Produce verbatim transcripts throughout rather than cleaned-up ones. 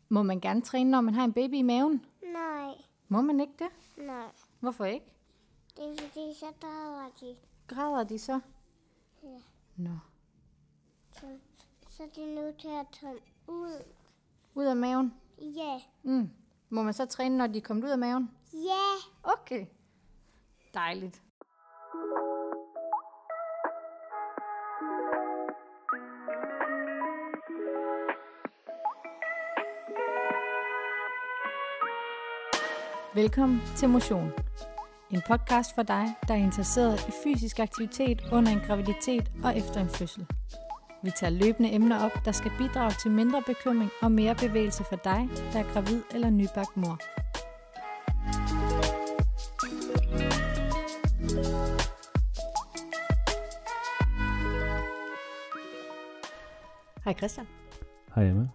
Må man gerne træne, når man har en baby i maven? Nej, Må man ikke det? nej. Hvorfor ikke? Det er fordi, så drager de. Græder de så? Ja. Nå. Så, så er de nødt til at tage ud. Ud af maven? Ja. Mm. Må man så træne, når de er kommet ud af maven? Ja. Okay. Dejligt. Velkommen til Motion. En podcast for dig, der er interesseret i fysisk aktivitet under en graviditet og efter en fødsel. Vi tager løbende emner op, der skal bidrage til mindre bekymring og mere bevægelse for dig, der er gravid eller nybagt mor. Hej Christian. Hej Emma.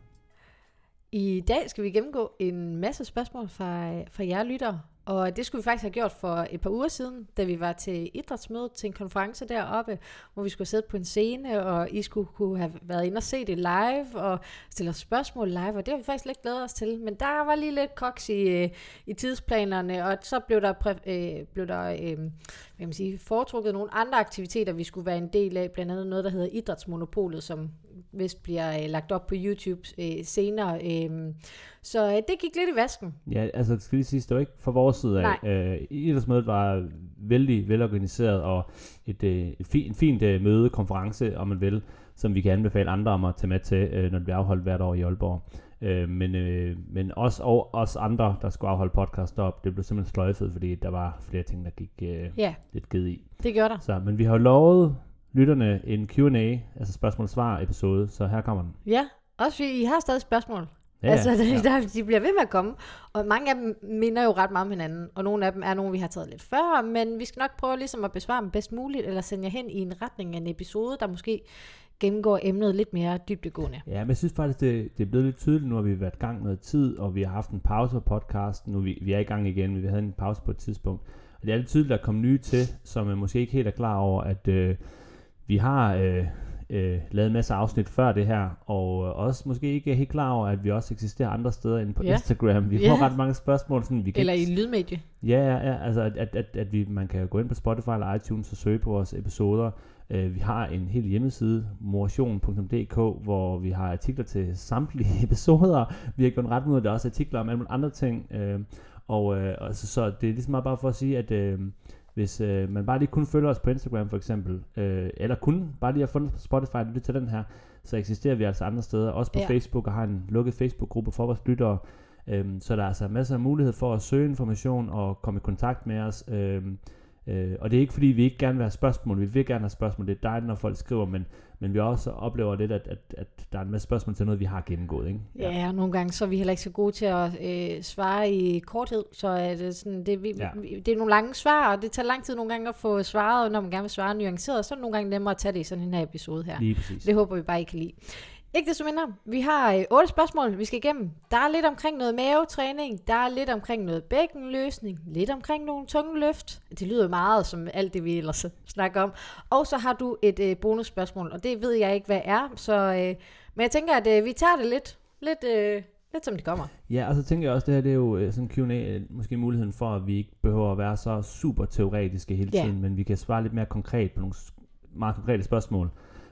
I dag skal vi gennemgå en masse spørgsmål fra, fra jer lyttere, og det skulle vi faktisk have gjort for et par uger siden, da vi var til idrætsmødet til en konference deroppe, hvor vi skulle sidde på en scene, og I skulle kunne have været inde og se det live, og stille os spørgsmål live, og det har vi faktisk lidt glædet os til. Men der var lige lidt koks i, i tidsplanerne, og så blev der, præ, øh, blev der øh, hvad kan man sige, foretrukket nogle andre aktiviteter, vi skulle være en del af, blandt andet noget, der hedder Idrætsmonopolet, som vist bliver øh, lagt op på YouTube øh, senere. Øh, så øh, det gik lidt i vasken. Ja, altså det skal lige sige, det var ikke fra vores side af. Øh, idrætsmødet var vældig velorganiseret, og et, øh, et fi, en fint øh, møde, konference, om man vil, som vi kan anbefale andre om at tage med til, øh, når det bliver afholdt hvert år i Aalborg. Øh, men, øh, men os og os andre, der skulle afholde podcast op, det blev simpelthen sløjfet, fordi der var flere ting, der gik øh, ja, lidt givet i. Det gjorde der. Så, men vi har lovet lytterne en Q and A, altså spørgsmål-svar episode, så her kommer den. Ja, også fordi I har stadig spørgsmål. Ja, altså, ja. Der, der, de bliver ved med at komme, og mange af dem minder jo ret meget om hinanden, og nogle af dem er nogle, vi har taget lidt før, men vi skal nok prøve ligesom at besvare dem bedst muligt, eller sende jer hen i en retning af en episode, der måske gennemgår emnet lidt mere dybdegående. Ja, men jeg synes faktisk, det, det er blevet lidt tydeligt. Nu har vi været i gang noget tid, og vi har haft en pause på podcasten. Nu vi, vi er i gang igen, men vi havde en pause på et tidspunkt. Og det er lidt tydeligt, at der kommer nye til, som man måske ikke helt er klar over, at øh, vi har øh, øh, lavet en masse afsnit før det her, og øh, også måske ikke er helt klar over, at vi også eksisterer andre steder end på ja. Instagram. Vi ja. får ret mange spørgsmål. Sådan, vi kan eller ikke... i lydmedie. Ja, ja, ja, altså at, at, at, at vi, man kan gå ind på Spotify eller iTunes og søge på vores episoder. Uh, vi har en hel hjemmeside, motion punktum d k, hvor vi har artikler til samtlige episoder. Vi har gjort ret mod, at der er også artikler om alle mulige andre ting. Uh, og uh, og så, så det er ligesom bare for at sige, at uh, hvis uh, man bare lige kun følger os på Instagram for eksempel, uh, eller kun bare lige har fundet på Spotify og lyttet til den her, så eksisterer vi altså andre steder. Også på ja. Facebook, og har en lukket Facebook-gruppe for vores lyttere. Um, så der er altså masser af mulighed for at søge information og komme i kontakt med os. Um, Uh, og det er ikke fordi vi ikke gerne vil have spørgsmål. Vi vil gerne have spørgsmål. Det er dejligt når folk skriver, men, men vi også oplever lidt at, at, at der er en masse spørgsmål til noget vi har gennemgået, ikke? Ja, ja, nogle gange så er vi heller ikke så gode til at øh, svare i korthed. Så er det sådan, det, vi, ja. det er nogle lange svar, og det tager lang tid nogle gange at få svaret, når man gerne vil svare nuanceret. Så er det nogle gange nemmere at tage det i sådan en her episode her. Lige præcis. Det håber vi bare I kan lide. Ikke desto mindre, vi har øh, otte spørgsmål, vi skal igennem. Der er lidt omkring noget mavetræning, der er lidt omkring noget bækkenløsning, lidt omkring nogle tunge løft. Det lyder meget som alt det, vi ellers snakker om. Og så har du et øh, bonusspørgsmål, og det ved jeg ikke, hvad er. Så, øh, men jeg tænker, at øh, vi tager det lidt, lidt, øh, lidt som det kommer. Ja, og så tænker jeg også, det her det er jo øh, sådan en Q and A, måske muligheden for, at vi ikke behøver at være så super teoretiske hele tiden, ja. Men vi kan svare lidt mere konkret på nogle meget konkrete spørgsmål.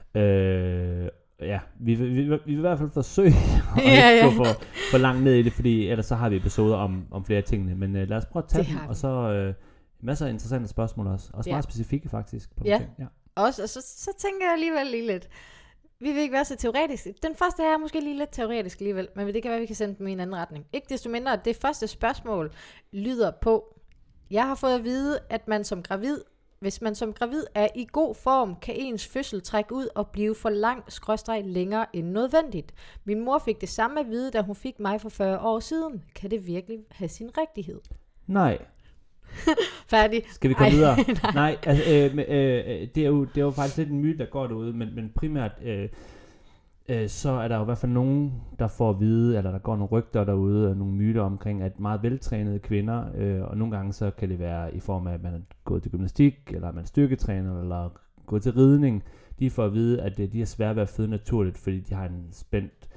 Øh, Ja, vi, vi, vi, vi vil i hvert fald forsøge at ja, ikke ja. gå for, for langt ned i det, fordi ellers så har vi episoder om, om flere tingene. Men uh, lad os prøve at tage dem, og så uh, masser af interessante spørgsmål også. Også ja. Meget specifikke faktisk. På ja. ting. Ja, også, og så, så tænker jeg alligevel lige lidt. Vi vil ikke være så teoretisk. Den første her er måske lige lidt teoretisk alligevel, men det kan være, at vi kan sende dem i en anden retning. Ikke desto mindre, at det første spørgsmål lyder på: Jeg har fået at vide, at man som gravid Hvis man som gravid er i god form, kan ens fødsel trække ud og blive for lang skråstreg længere end nødvendigt. Min mor fik det samme at vide, da hun fik mig for fyrre år siden. Kan det virkelig have sin rigtighed? Nej. Færdig. Skal vi komme Ej, videre? nej, nej altså, øh, øh, det, er jo, det er jo faktisk lidt en myte, der går derude, men, men primært øh, øh, så er der jo i hvert fald nogen, der får at vide, eller der går nogle rygter derude, og nogle myter omkring, at meget veltrænede kvinder, øh, og nogle gange så kan det være i form af, at man er gået til gymnastik, eller man er styrketræner, eller gået til ridning, de får at vide, at øh, de er svære ved at føde naturligt, fordi de har en spændt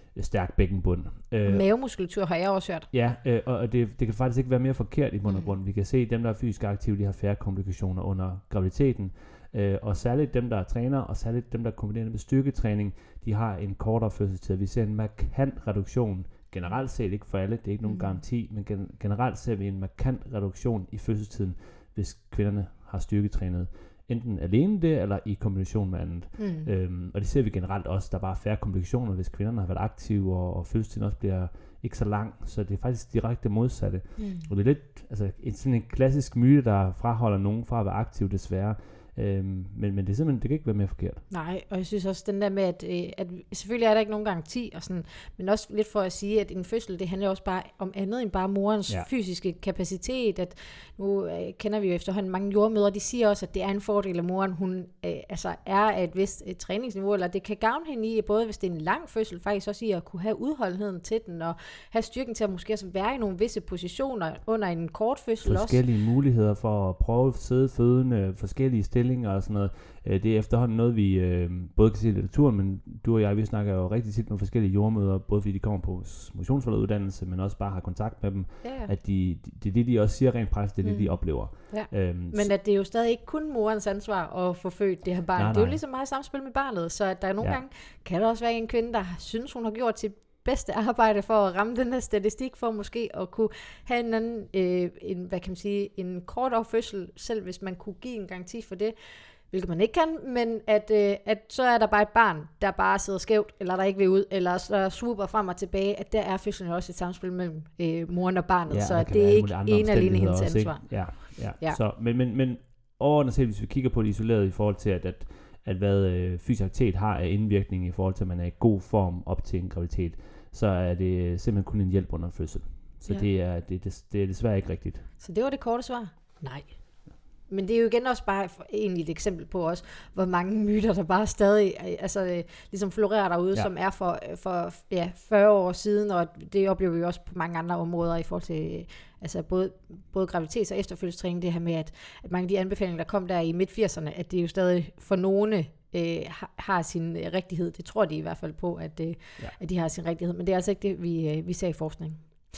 stærk bækkenbund. Øh, Mavemuskulatur har jeg også hørt. Ja, øh, og det, det kan faktisk ikke være mere forkert i bund og grund. Mm. Vi kan se, at dem, der er fysisk aktive, de har færre komplikationer under graviditeten. Øh, og særligt dem, der er træner, og særligt dem, der kombinerer med styrketræning, de har en kortere fødselstid. Vi ser en markant reduktion, generelt set, ikke for alle, det er ikke nogen mm. garanti, men gen- generelt ser vi en markant reduktion i fødselstiden, hvis kvinderne har styrketrænet. Enten alene det, eller i kombination med andet. Mm. Øhm, og det ser vi generelt også, der er bare færre komplikationer, hvis kvinderne har været aktive, og, og fødselstiden også bliver ikke så lang, så det er faktisk direkte modsatte. Mm. Og det er lidt, altså en, sådan en klassisk myte, der fraholder nogen fra at være aktiv, desværre. Øhm, men, men det er simpelthen, det kan ikke være mere forkert. Nej, og jeg synes også den der med, at, øh, at selvfølgelig er der ikke nogen garanti, og sådan, men også lidt for at sige, at en fødsel, det handler også bare om andet end bare morens ja. fysiske kapacitet, at nu øh, kender vi jo efterhånden mange jordmødre, de siger også, at det er en fordel, at moren hun øh, altså er af et vist et træningsniveau, eller det kan gavne hende i, både hvis det er en lang fødsel, faktisk også i at kunne have udholdenheden til den, og have styrken til at måske også være i nogle visse positioner under en kort fødsel også. Forskellige muligheder for at prøve at sidde fødende, forskellige stillinger og sådan noget. Det er efterhånden noget, vi øh, både kan se i litteraturen, men du og jeg, vi snakker jo rigtig tit med forskellige jordmøder, både fordi de kommer på motionsforlederuddannelse, men også bare har kontakt med dem, ja, ja. At de, de, det er det, de også siger rent praktisk, det er mm. det, de oplever. Ja. Øhm, men at det er jo stadig ikke kun morens ansvar at få født det her barn. Nej, det er jo ligesom meget samspil med barnet, så at der er nogle ja. gange, kan der også være en kvinde, der synes, hun har gjort sit bedste arbejde for at ramme den her statistik, for måske at kunne have en anden, øh, en, hvad kan man sige, en kortere fødsel, selv hvis man kunne give en garanti for det, hvilket man ikke kan, men at, øh, at så er der bare et barn, der bare sidder skævt, eller der ikke vil ud, eller så swooper frem og tilbage, at der er fødslen jo også et samspil mellem øh, moren og barnet, ja, så det er ikke en alene hendes ansvar. Ja, ja. ja. Så, men, men, men overordnet set, hvis vi kigger på det isoleret i forhold til, at, at, at hvad øh, fysisk aktivitet har af indvirkning i forhold til, at man er i god form op til en graviditet, så er det simpelthen kun en hjælp under fødsel. Så ja. det, er, det, det, det er desværre ikke rigtigt. Så det var det korte svar? Nej. Men det er jo igen også bare egentlig et eksempel på også, hvor mange myter, der bare stadig altså, ligesom florerer derude, ja. som er for, for ja, fyrre år siden, og det oplever vi også på mange andre områder i forhold til altså både, både graviditets- og efterfødselstræning, det her med, at, at mange af de anbefalinger, der kom der i midt firserne, at det jo stadig for nogle øh, har, har sin rigtighed. Det tror de i hvert fald på, at, øh, ja. at de har sin rigtighed, men det er altså ikke det, vi, øh, vi ser i forskning.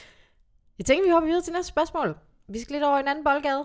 Jeg tænker, vi hopper videre til næste spørgsmål. Vi skal lidt over en anden boldgade.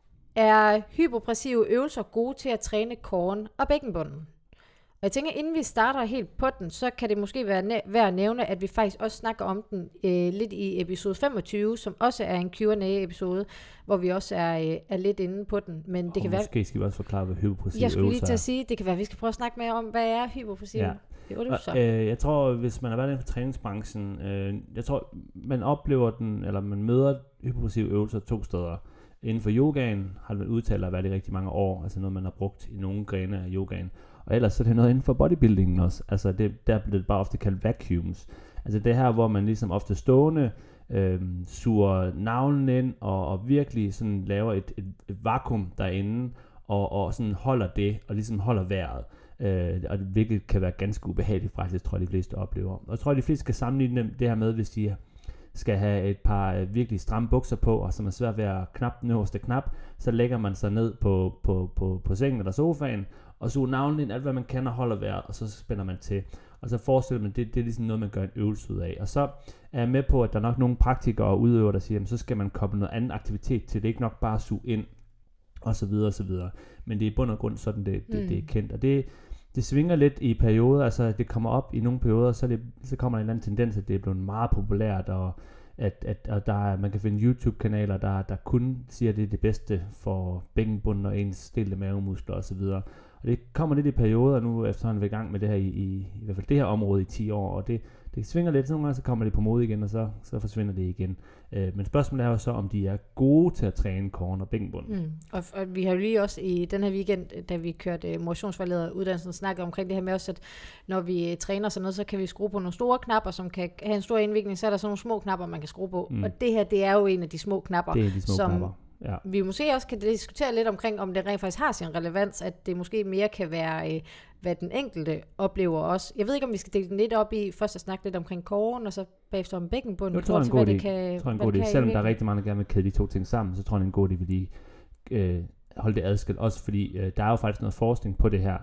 Er hypopressive øvelser gode til at træne kåren og bækkenbunden? Og jeg tænker, inden vi starter helt på den, så kan det måske være næ- værd at nævne, at vi faktisk også snakker om den øh, lidt i episode femogtyve, som også er en Q and A-episode, hvor vi også er, øh, er lidt inde på den. Men det og kan måske være, skal vi også forklare, hvad hypopressive øvelser er. Jeg skulle lige til at sige, det kan være, at vi skal prøve at snakke mere om, hvad er hypopressive ja. øvelser? Øh, jeg tror, hvis man har været inden for træningsbranchen, øh, jeg tror, man oplever den, eller man møder hypopressive øvelser to steder. Inden for yogaen har det udtalt at være det rigtig mange år, altså noget, man har brugt i nogle grene af yogaen. Og ellers så er det noget inden for bodybuildingen også. Altså det, der bliver det bare ofte kaldt vacuums. Altså det her, hvor man ligesom ofte stående øh, suger navlen ind og, og virkelig sådan laver et, et, et vakuum derinde og, og sådan holder det og ligesom holder vejret. Øh, og det virkelig kan være ganske ubehageligt faktisk, tror jeg de fleste oplever. Og jeg tror de fleste skal sammenligne det her med, hvis de skal have et par øh, virkelig stramme bukser på, og som er svært ved at knappe den øverste knap, så lægger man sig ned på, på, på, på sengen eller sofaen, og suger navlen ind, alt hvad man kan, og holder vejret, og så spænder man til. Og så forestiller man, det, det er ligesom noget, man gør en øvelse ud af. Og så er jeg med på, at der er nok nogle praktikere og udøvere, der siger, jamen, så skal man koble noget anden aktivitet til. Det er ikke nok bare at suge ind, og så videre, og så videre. Men det er i bund og grund sådan, det, det, mm. det er kendt. Og det, det svinger lidt i perioder, altså det kommer op i nogle perioder, så, det, så kommer der en eller anden tendens, at det er blevet meget populært, og at, at, at der er, man kan finde YouTube-kanaler, der, der kun siger, at det er det bedste for bækkenbunden og ens stilte mavemuskler osv. Og det kommer lidt i perioder, nu efterhånden er vi i gang med det her i, i, i hvert fald det her område i ti år, og det, det svinger lidt, så nogle gange så kommer det på mode igen, og så, så forsvinder det igen. Øh, men spørgsmålet er jo så, om de er gode til at træne kåren og bækkenbunden. Mm. Og, og vi har jo lige også i den her weekend, da vi kørte motionsforleder uddannelsen, snakket omkring det her med også, at når vi træner sådan noget, så kan vi skrue på nogle store knapper, som kan have en stor indvirkning, så er der sådan nogle små knapper, man kan skrue på. Mm. Og det her, det er jo en af de små knapper, det er de små som knapper. Ja. Vi måske også kan diskutere lidt omkring, om det rent faktisk har sin relevans, at det måske mere kan være, øh, hvad den enkelte oplever også. Jeg ved ikke, om vi skal dele den lidt op i, først at snakke lidt omkring kåren, og så bagefter om bækkenbunden. Jeg tror, det er en god idé. Jeg tror, en god idé. Selvom der er rigtig mange, der gerne vil kæde de to ting sammen, så tror jeg, det er en god idé, at vi lige øh, holde det adskilt. Også fordi øh, der er jo faktisk noget forskning på det her.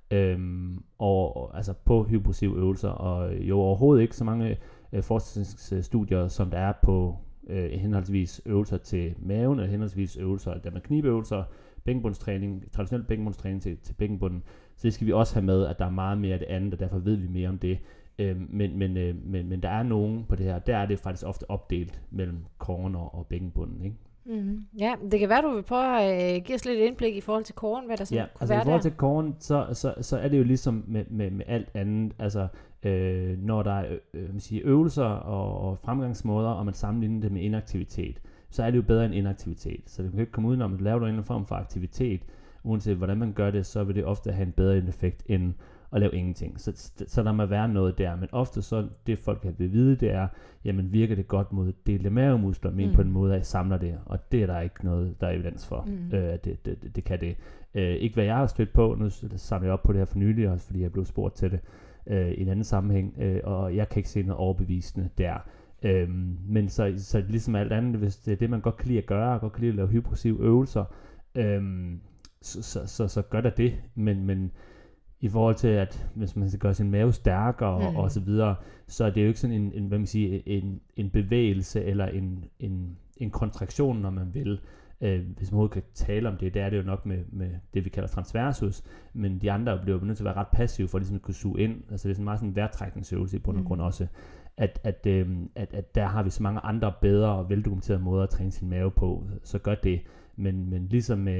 øhm, og, altså på hypoxive øvelser, og jo overhovedet ikke så mange øh, forskningsstudier, som der er på øh, henholdsvis øvelser til maven, eller henholdsvis øvelser, der med knibeøvelser, bækkenbundstræning, traditionel bækkenbundstræning til, til bækkenbunden. Så det skal vi også have med, at der er meget mere af det andet, og derfor ved vi mere om det. Øhm, men, men, øh, men, men der er nogen på det her, der er det faktisk ofte opdelt mellem core og bækkenbunden, ikke? Mm. Ja, det kan være, du vil prøve at øh, give os lidt indblik i forhold til core, hvad der sådan ja, kunne altså være i forhold der. til core, så, så, så er det jo ligesom med, med, med alt andet, altså øh, når der er øh, man siger, øvelser og, og fremgangsmåder, og man sammenligner det med inaktivitet, så er det jo bedre end inaktivitet. Så det kan ikke komme udenom, at laver du en form for aktivitet, uanset hvordan man gør det, så vil det ofte have en bedre effekt end at lave ingenting. Så, så der må være noget der, men ofte så det folk kan vide, det er, jamen virker det godt mod delte mavemuskler, men mm. på en måde, at I samler det, og det er der ikke noget, der er evidens for. Mm. Øh, det, det, det, det kan det. Øh, ikke hvad jeg har stødt på, nu samler jeg op på det her for nylig, også fordi jeg blev spurgt til det øh, i en anden sammenhæng, øh, og jeg kan ikke se noget overbevisende der. Øhm, men så, så ligesom alt andet, hvis det er det, man godt kan lide at gøre, godt kan lide at lave hypoxive øvelser, øhm, så, så, så, så gør der det, men, men i forhold til, at hvis man skal gøre sin mave stærkere mm. og så videre, så er det jo ikke sådan en, en hvad man siger, en, en bevægelse eller en, en, en kontraktion, når man vil. Øh, hvis man overhovedet kan tale om det, det er det jo nok med, med det, vi kalder transversus, men de andre bliver jo nødt til at være ret passive, for ligesom at kunne suge ind. Altså det er sådan meget sådan en vejrtrækningsøvelse i bund og grund mm. også, at, at, øh, at, at der har vi så mange andre bedre og veldokumenterede måder at træne sin mave på, så gør det. Men, men ligesom med,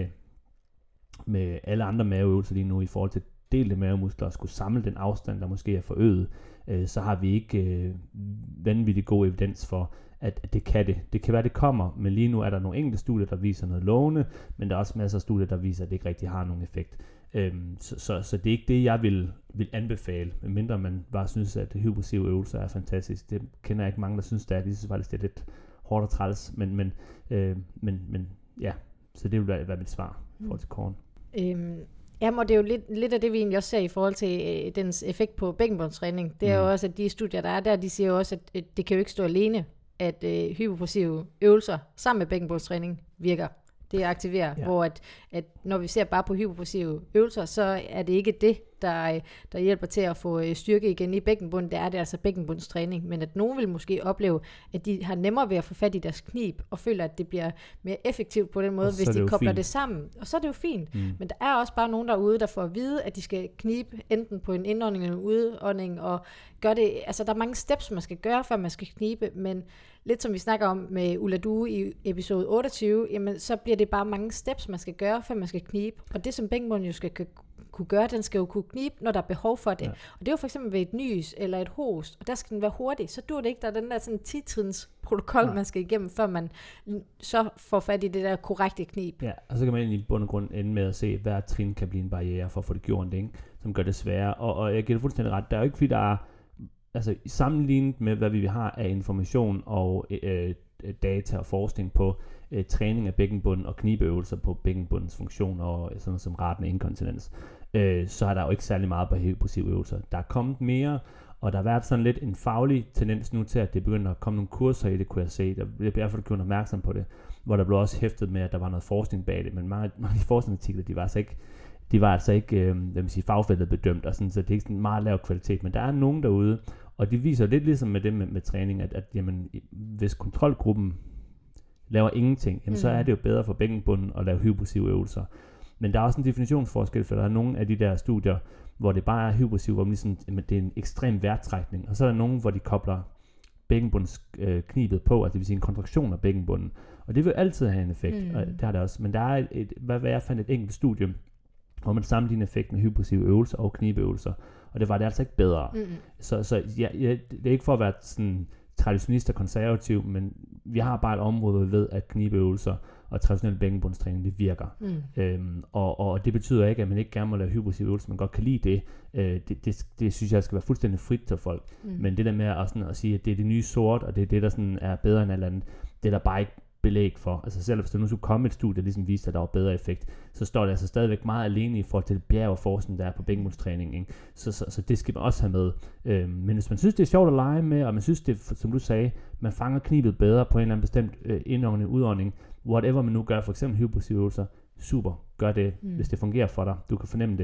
med alle andre maveøvelser lige nu i forhold til delte mavemuskler og skulle samle den afstand, der måske er forøget, øh, så har vi ikke øh, vanvittigt god evidens for, at, at det kan det. Det kan være, det kommer, men lige nu er der nogle enkelte studier, der viser noget lovende, men der er også masser af studier, der viser, at det ikke rigtig har nogen effekt. Øhm, så, så, så det er ikke det, jeg vil, vil anbefale, medmindre man bare synes, at hypoxive øvelser er fantastisk. Det kender jeg ikke mange, der synes, det er. De synes faktisk, det er lidt hårdt og træls, men, men, øh, men, men ja, så det vil være, være mit svar i forhold til koren. Øhm. Jamen, og det er jo lidt, lidt af det, vi egentlig også ser i forhold til øh, dens effekt på bækkenbundstræning. Det er mm. jo også, at de studier, der er der, de siger jo også, at, at det kan jo ikke stå alene, at øh, hypoxive øvelser sammen med bækkenbundstræning virker. Det aktiverer, ja. Hvor at, at når vi ser bare på hypoxive øvelser, så er det ikke det, der, der hjælper til at få styrke igen i bækkenbunden. Det er det altså bækkenbundstræning, men at nogen vil måske opleve, at de har nemmere ved at få fat i deres knib, og føler, at det bliver mere effektivt på den måde, hvis de kobler fint. Det sammen. Og så er det jo fint. Mm. Men der er også bare nogen derude, der får at vide, at de skal knibe enten på en indånding eller en udånding, og gør det, altså der er mange steps, man skal gøre, før man skal knibe, men lidt som vi snakker om med Ulla Due i episode otteogtyve, jamen så bliver det bare mange steps, man skal gøre, før man skal knibe. Og det, som bækkenbunden jo skal kunne gøre, den skal jo kunne knibe, når der er behov for det. Ja. Og det er jo for eksempel ved et nys eller et host, og der skal den være hurtig. Så dur det ikke, der er den der sådan ti-tidens protokol, ja. Man skal igennem, før man så får fat i det der korrekte knib. Ja, og så kan man egentlig i bund og grund ende med at se, at hver trin kan blive en barriere for at få det gjort, ikke? Som gør det sværere. Og, og jeg giver det fuldstændig ret. Der er jo ikke, fordi der er altså sammenlignet med, hvad vi har af information og øh, data og forskning på øh, træning af bækkenbunden og knibeøvelser på bækkenbundens funktion og sådan noget som ratende inkontinens, øh, så er der jo ikke særlig meget på hypoxive øvelser. Der er kommet mere, og der har været sådan lidt en faglig tendens nu til, at det begynder at komme nogle kurser i det, kunne jeg se. Der bliver i hvert fald gjort opmærksom på det, hvor der blev også hæftet med, at der var noget forskning bag det, men mange, mange af de forskningsartikler, de var altså ikke de var altså ikke øh, hvad man siger, fagfeltet bedømt, og sådan, så det er ikke sådan meget lav kvalitet, men der er nogen derude, og de viser lidt ligesom med det med, med træning, at, at jamen, hvis kontrolgruppen laver ingenting, jamen, mm. så er det jo bedre for bækkenbunden at lave hypoxive øvelser. Men der er også en definitionsforskel, for der er nogle af de der studier, hvor det bare er hypoxive, hvor man ligesom, jamen, det er en ekstrem vejrtrækning, og så er der nogle, hvor de kobler bækkenbundens øh, knibet på, altså det vil sige en kontraktion af bækkenbunden, og det vil altid have en effekt, mm. og det har det også, men der er et, et hvad, hvad jeg fandt et enkelt studie, hvor man sammenligner effekten af hypoxive øvelser og knibeøvelser, og det var det altså ikke bedre. Mm. Så, så ja, ja, det er ikke for at være sådan traditionist og konservativ, men vi har bare et område, hvor vi ved, at knibeøvelser og traditionel bækkenbundstræning, det virker. Mm. Øhm, og, og det betyder ikke, at man ikke gerne må lave hypoxive øvelser, man godt kan lide det. Øh, det, det. Det synes jeg skal være fuldstændig frit til folk. Mm. Men det der med at, sådan, at sige, at det er det nye sort, og det er det, der sådan er bedre end alt andet, det er der bare ikke belæg for. Altså selv hvis der nu skulle komme et studie, der ligesom viste, at der var bedre effekt, så står det altså stadigvæk meget alene i forhold til det bjerg og forskning, der er på bækkenbundstræning, ikke? Så, så, så det skal man også have med. Øhm, men hvis man synes, det er sjovt at lege med, og man synes, det som du sagde, man fanger knibet bedre på en eller anden bestemt øh, indånding, udånding, whatever man nu gør, for eksempel hypoxive øvelser, super, gør det, mm. hvis det fungerer for dig. Du kan fornemme det.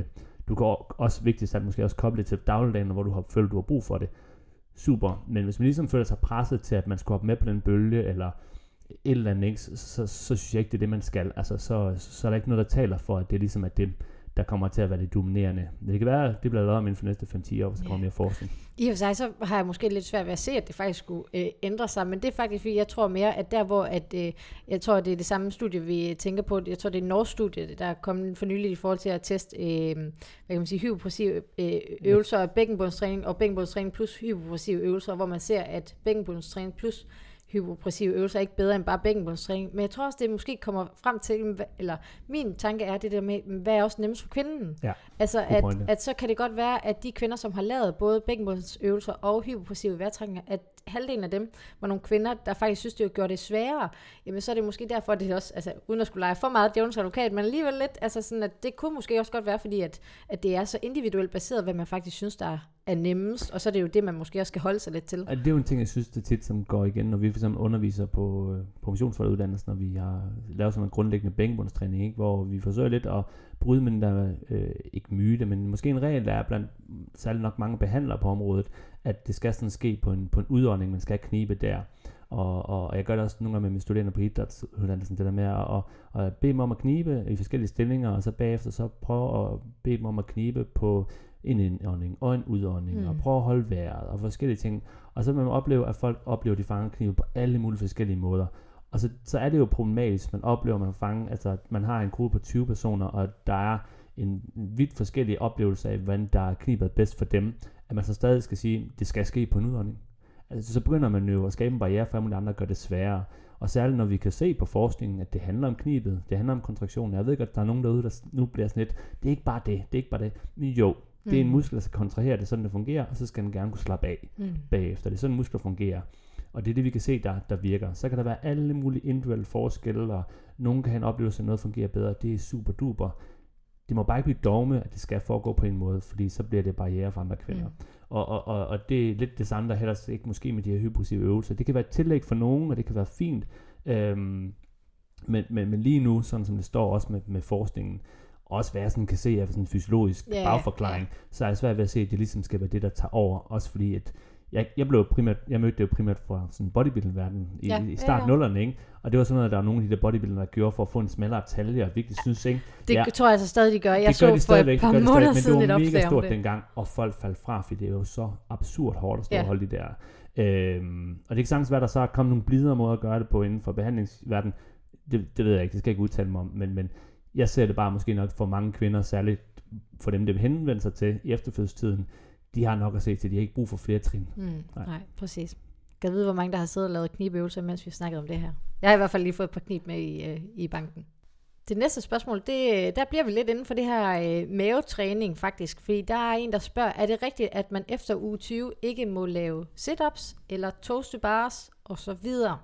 Du kan også, vigtigst at måske også koble det til dagligdagen, hvor du har følt, du har brug for det. Super, men hvis man ligesom føler sig presset til, at man skal op med på den bølge, eller et eller andet, ikke, så, så, så synes jeg ikke, det er det, man skal. Altså, så, så er der ikke noget, der taler for, at det ligesom er det, der kommer til at være det dominerende. Det kan være, at det bliver lavet om inden for næste fem til ti år, hvis der yeah. kommer mere forskning. I og for sig, så har jeg måske lidt svært ved at se, at det faktisk skulle øh, ændre sig, men det er faktisk, fordi jeg tror mere, at der hvor, at, øh, jeg tror, at det er det samme studie, vi tænker på, jeg tror, det er en norsk studie, der er kommet for nylig i forhold til at teste, øh, hvad kan man sige, hypopressive øh, øvelser af bækkenbundstræning, og bækkenbundstræning plus hypopressive øvelser, hvor man ser, at bækkenbundstræning plus hypopressive øvelser er ikke bedre end bare bækkenbundstræning. Men jeg tror også, det måske kommer frem til, eller min tanke er det der med, hvad er også nemmest for kvinden? Ja, altså, at, at så kan det godt være, at de kvinder, som har lavet både bækkenbundsøvelser og hypopressive vejrtrækninger, at halvdelen af dem var nogle kvinder, der faktisk synes, det gjorde det sværere. Jamen, så er det måske derfor, at det også, altså uden at skulle lege for meget djævelens advokat, men alligevel lidt, altså sådan, at det kunne måske også godt være, fordi at, at det er så individuelt baseret, hvad man faktisk synes, der er nemmest, og så er det jo det, man måske også skal holde sig lidt til. Det er jo en ting, jeg synes, det tit, som går igen, når vi for eksempel underviser på professionsforlederuddannelsen, når vi har lavet sådan en grundlæggende bækkenbundstræning, ikke, hvor vi forsøger lidt at bryde med den der, øh, ikke myte, men måske en regel, der er blandt særligt nok mange behandlere på området, at det skal sådan ske på en, på en udånding, man skal knibe der. Og, og, og jeg gør det også nogle gange med mine studerende på idrætsuddannelsen, det der med at, at, at bede dem om at knibe i forskellige stillinger, og så bagefter så prøve at bede dem om at knibe på en indånding og en udånding, mm. og prøve at holde vejret og forskellige ting. Og så vil man opleve, at folk oplever, at de fanger knive på alle mulige forskellige måder. Og så, så er det jo problematisk, man oplever, at man fanger, altså at man har en gruppe på tyve personer, og der er en vidt forskellig oplevelse af, hvordan der er knibet bedst for dem, at man så stadig skal sige, at det skal ske på en udånding. Altså, så begynder man jo at skabe en barriere for, at de andre gør det sværere. Og særligt når vi kan se på forskningen, at det handler om knibet, det handler om kontraktionen. Jeg ved godt, at der er nogen derude, der nu bliver sådan lidt, det er ikke bare det, det er ikke bare det. Men jo, det er en muskel, der skal kontrahere det, sådan det fungerer, og så skal den gerne kunne slappe af mm. bagefter. Det er sådan, muskler fungerer. Og det er det, vi kan se, der, der virker. Så kan der være alle mulige individuelle forskelle, og nogen kan have en oplevelse, at noget fungerer bedre. Det er super duper. Det må bare ikke blive dogme, at det skal foregå på en måde, fordi så bliver det barriere for andre kvinder. Mm. Og, og, og, og det er lidt det samme, der heller ikke måske med de her hypopressive øvelser. Det kan være et tillæg for nogen, og det kan være fint. Øhm, men, men, men lige nu, sådan som det står også med, med forskningen, også hvad jeg sådan kan se af sådan en fysiologisk yeah, bagforklaring, yeah. så er jeg svært ved at se, at det ligesom skal være det, der tager over. Også fordi, at jeg, jeg blev primært, jeg mødte det jo primært fra sådan bodybuilding-verdenen i, ja, i start nullerne, ikke? Og det var sådan noget, der var nogle af de der bodybuildere, der gjorde for at få en smallere talje, og virkelig synes, ikke? Det ja, tror jeg så stadig, de gør. Jeg det så gør de for et par måneder siden et opslag om det. Men det var mega stort dengang, og folk faldt fra, fordi det er jo så absurd hårdt at stå ja. og holde de der. Øhm, og det kan sagtens være, der så er kommet nogle blidere måder at gøre det på inden for behandlingsverdenen. Det, det ved jeg ikke, det skal jeg ikke udtale mig om, men, men jeg ser det bare måske nok for mange kvinder, særligt for dem, det vil henvende sig til i efterfødselstiden. De har nok at se til, de har ikke brug for flere trin. Mm, nej. nej, præcis. Kan du vide, hvor mange der har siddet og lavet knibøvelser, mens vi snakkede om det her? Jeg har i hvert fald lige fået et par knib med i, øh, i banken. Det næste spørgsmål, det, der bliver vi lidt inden for det her øh, mavetræning faktisk, fordi der er en, der spørger, er det rigtigt, at man efter uge tyve ikke må lave sit-ups eller toes to bars og så videre?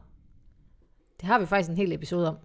Det har vi faktisk en hel episode om.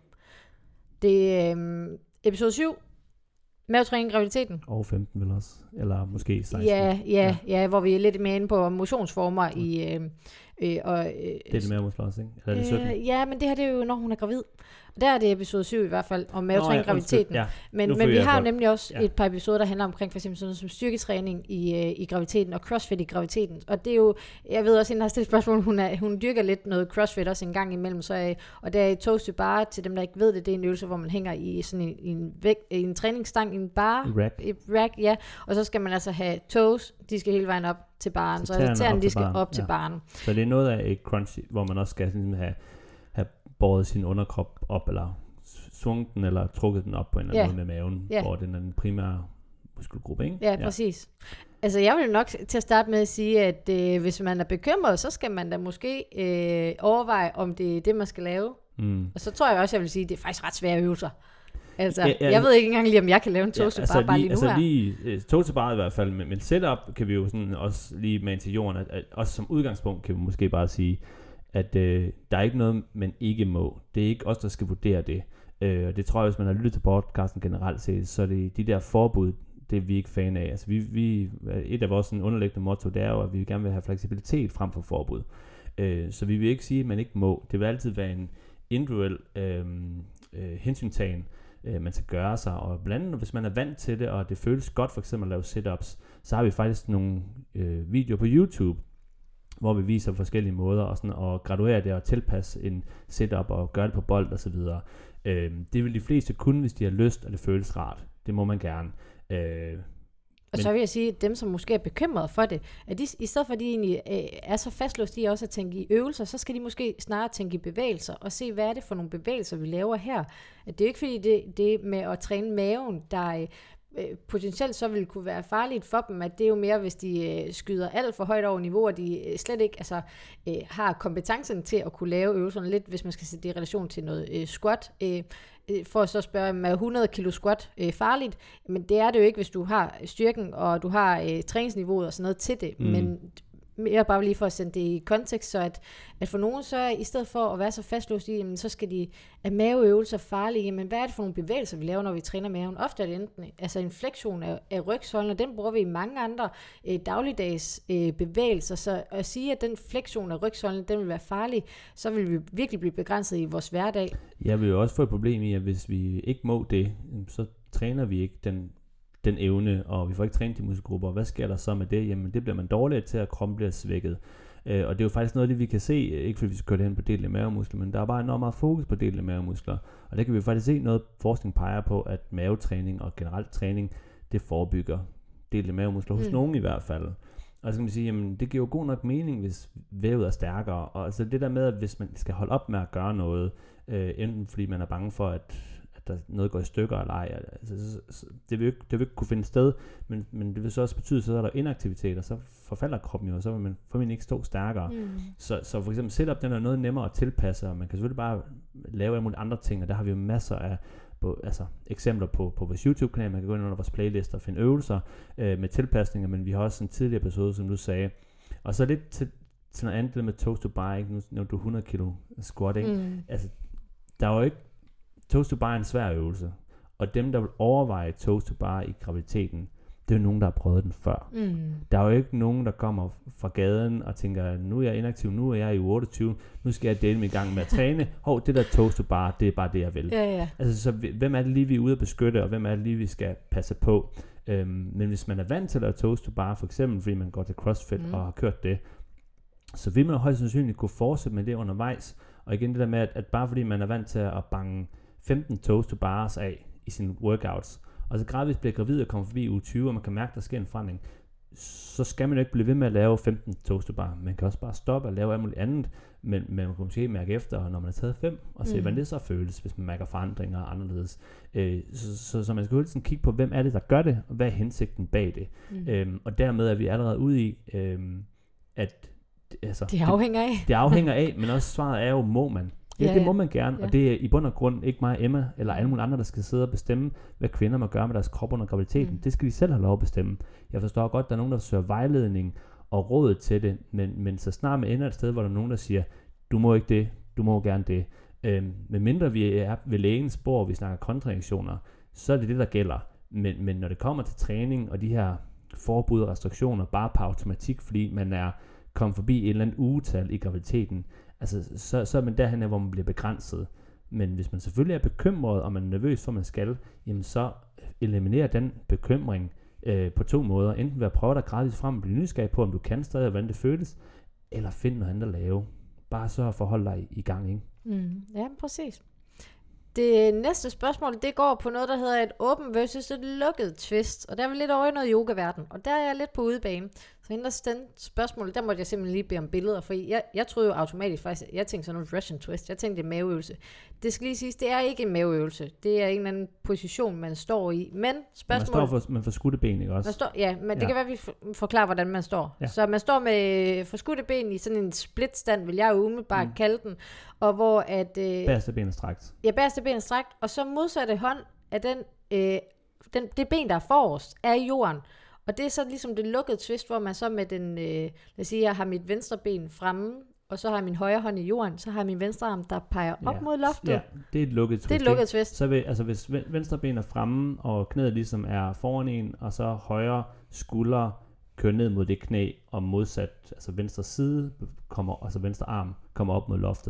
Det er øh, episode syv, mavetræning i graviditeten. Og femten vel også, eller måske seksten. Ja, ja, ja, ja, hvor vi er lidt mere inde på motionsformer mm. i... Øh, øh, og, øh, det er det mavemuskler også, ikke? Eller er det sytten? Øh, ja, men det her det er jo, når hun er gravid. Der er det episode syv i hvert fald, om mavetræning i graviditeten. Ja, men, men vi har jo nemlig også ja. et par episoder, der handler omkring for eksempel sådan noget som styrketræning i, øh, i graviditeten og crossfit i graviditeten. Og det er jo, jeg ved også, at hende har stillet spørgsmål, hun, er, hun dyrker lidt noget crossfit også en gang imellem. Så, øh, og der er toes to bar, til dem, der ikke ved det, det er en øvelse, hvor man hænger i sådan en, en, væk, en træningsstang i en bar. I rack. I rack, ja. Og så skal man altså have toes, de skal hele vejen op til baren. Så, så tæerne, de skal baren. op ja. til baren. Så det er noget af et crunch, hvor man også skal sådan, have, have båret sin underkrop op, eller svunget den, eller trukket den op på en eller anden yeah. måde med maven, yeah. hvor den er den primære muskelgruppe, ikke? Ja, ja, præcis. Altså, jeg vil nok til at starte med at sige, at øh, hvis man er bekymret, så skal man da måske øh, overveje, om det er det, man skal lave. Mm. Og så tror jeg også, jeg vil sige, at det er faktisk ret svære øvelser. Altså, ja, ja, jeg ved ikke engang lige, om jeg kan lave en toes to bar altså bare lige nu altså her. Lige, toes to bar i hvert fald, men, men setup kan vi jo sådan også lige med til jorden, at, at også som udgangspunkt kan vi måske bare sige, at øh, der er ikke noget, man ikke må. Det er ikke os, der skal vurdere det. Øh, og det tror jeg, hvis man har lyttet til podcasten generelt set, så er det de der forbud, det er vi ikke fan af. Altså vi, vi, et af vores underliggende motto, det er jo, at vi gerne vil have fleksibilitet frem for forbud. Øh, så vi vil ikke sige, at man ikke må. Det vil altid være en individuel øh, øh, hensyntagen øh, man skal gøre sig. Og blandt andet, hvis man er vant til det, og det føles godt for eksempel at lave sit-ups, så har vi faktisk nogle øh, videoer på YouTube, hvor vi viser forskellige måder og, sådan, og graduere det og tilpasse en setup og gøre det på bold og så videre. Øh, det vil de fleste kunne, hvis de har lyst, og det føles rart. Det må man gerne. Øh, og så vil jeg sige, at dem, som måske er bekymrede for det, at de, i stedet for at de egentlig øh, er så fastlåst i også at tænke i øvelser, så skal de måske snarere tænke i bevægelser, og se, hvad er det for nogle bevægelser, vi laver her. At det er jo ikke fordi, det, det med at træne maven, der øh, potentielt så vil kunne være farligt for dem, at det er jo mere, hvis de øh, skyder alt for højt over niveau, og de øh, slet ikke altså, øh, har kompetencen til at kunne lave øvelserne lidt, hvis man skal sætte det i relation til noget øh, squat. Øh, for at så spørge, er hundrede kilo squat øh, farligt? Men det er det jo ikke, hvis du har styrken, og du har øh, træningsniveauet og sådan noget til det. Mm. Men jeg er bare lige for at sende det i kontekst, så at, at for nogen så i stedet for at være så fastlåst i, jamen, så skal de er maveøvelser farlige, men hvad er det for nogle bevægelser, vi laver, når vi træner maven? Ofte er det enten altså en flektion af, af rygsøjlen, og den bruger vi i mange andre øh, dagligdags øh, bevægelser, så at sige, at den flektion af rygsøjlen, den vil være farlig, så vil vi virkelig blive begrænset i vores hverdag. Jeg vil jo også få et problem i, at hvis vi ikke må det, så træner vi ikke den den evne, og vi får ikke trænet de muskelgrupper. Hvad sker der så med det? Jamen, det bliver man dårligere til, at kroppen bliver svækket. Øh, og det er jo faktisk noget af det, vi kan se, ikke fordi vi skal køre det hen på delte mavemuskler, men der er bare enormt meget fokus på delte mavemuskler. Og der kan vi faktisk se noget, forskning peger på, at mavetræning og generelt træning, det forebygger delte mavemuskler, hos mm. nogen i hvert fald. Og så kan man sige, jamen, det giver jo god nok mening, hvis vævet er stærkere. Og altså det der med, at hvis man skal holde op med at gøre noget, øh, enten fordi man er bange for, at der noget går i stykker eller ej. Altså, det, vil ikke, det vil ikke kunne finde sted, men, men det vil så også betyde, så er der inaktivitet, og så forfalder kroppen jo, og så vil man formentlig ikke stå stærkere. Mm. Så, så for eksempel setup, den er noget nemmere at tilpasse, og man kan selvfølgelig bare lave alle mulige andre ting, og der har vi jo masser af på, altså, eksempler på, på vores YouTube-kanal. Man kan gå ind under vores playlister og finde øvelser øh, med tilpasninger, men vi har også en tidligere episode, som du sagde. Og så lidt til, til noget andet, det med toes to bar, ikke? Nu når du hundrede kilo squat, ikke? Mm. Altså, der er jo ikke toes to bar er en svær øvelse, og dem, der vil overveje toes to bar i graviditeten, det er jo nogen, der har prøvet den før. Mm. Der er jo ikke nogen, der kommer fra gaden og tænker, nu er jeg inaktiv, nu er jeg i otteogtyve, nu skal jeg dele mig i gang med at træne. Hov, det der toes to bar, det er bare det, jeg vil. Ja, ja. Altså, så hvem er det lige, vi er ude at beskytte, og hvem er det lige, vi skal passe på? Øhm, men hvis man er vant til at lave toes to bar, for eksempel fordi man går til CrossFit mm. og har kørt det, så vil man højst sandsynligt kunne fortsætte med det undervejs. Og igen det der med, at, at bare fordi man er vant til at bange femten toes to bars af i sine workouts, og så gradvist bliver gravid og kommer forbi uge tyve, og man kan mærke, at der sker en forandring, så skal man jo ikke blive ved med at lave femten toes to bar. Man kan også bare stoppe og lave alt muligt andet, men, men man kan måske mærke efter, når man har taget fem, og se, mm. hvordan det så føles, hvis man mærker forandringer anderledes. Øh, så, så, så man skal jo hele kigge på, hvem er det, der gør det, og hvad er hensigten bag det. Mm. Øhm, og dermed er vi allerede ude i, øhm, at altså, det afhænger af. Det, det afhænger af, men også svaret er jo, må man. Ja, ja, det må man gerne, ja. Og det er i bund og grund ikke mig, Emma, eller alle mulige andre, der skal sidde og bestemme, hvad kvinder må gøre med deres krop under graviditeten. Mm. Det skal de selv have lov at bestemme. Jeg forstår godt, at der er nogen, der søger vejledning og råd til det, men, men så snart man ender et sted, hvor der er nogen, der siger, du må ikke det, du må gerne det. Øhm, men mindre vi er ved lægens bord, og vi snakker kontrainjektioner, så er det det, der gælder. Men, men når det kommer til træning og de her forbud og restriktioner, bare på automatik, fordi man er kommet forbi et eller andet ugetal i graviditeten, altså, så, så er man derhen, hvor man bliver begrænset. Men hvis man selvfølgelig er bekymret, og man er nervøs for, man skal, jamen så eliminerer den bekymring øh, på to måder. Enten ved at prøve dig gradvist frem og blive nysgerrig på, om du kan stadig, hvordan det føles, eller finde noget andet at lave. Bare så at forholde dig i, i gang, ikke? Mm, ja, præcis. Det næste spørgsmål, det går på noget, der hedder et åbent versus et lukket twist. Og der er vi lidt over i noget yogaverden. Og der er jeg lidt på udebane. Så inden der stendte spørgsmål, der måtte jeg simpelthen lige bede om billeder. For jeg, jeg troede jo automatisk faktisk, jeg tænkte sådan noget Russian twist. Jeg tænkte det er maveøvelse. Det skal lige siges, det er ikke en maveøvelse. Det er en eller anden position, man står i. Men spørgsmålet... Man står for, med forskudte ben, ikke også? Man står, ja, men det ja. kan være, at vi forklarer, hvordan man står. Ja. Så man står med forskudte ben i sådan en splitstand, vil jeg jo umiddelbart mm. kalde den. Og hvor at... Øh, bagerste ben er strakt. Ja, bagerste ben er strakt. Og så modsatte hånd af den, øh, den, det ben, der er forrest, er i jorden. Og det er så ligesom det lukkede twist, hvor man så med den, øh, lad os sige, jeg har mit venstre ben fremme, og så har jeg min højre hånd i jorden, så har jeg min venstre arm, der peger op ja. mod loftet. Ja, det er et lukket twist. Det er et lukket twist. Så vil, altså hvis venstre ben er fremme, og knæet ligesom er foran en, og så højre skulder kører ned mod det knæ, og modsat, altså venstre side, kommer, altså venstre arm kommer op mod loftet.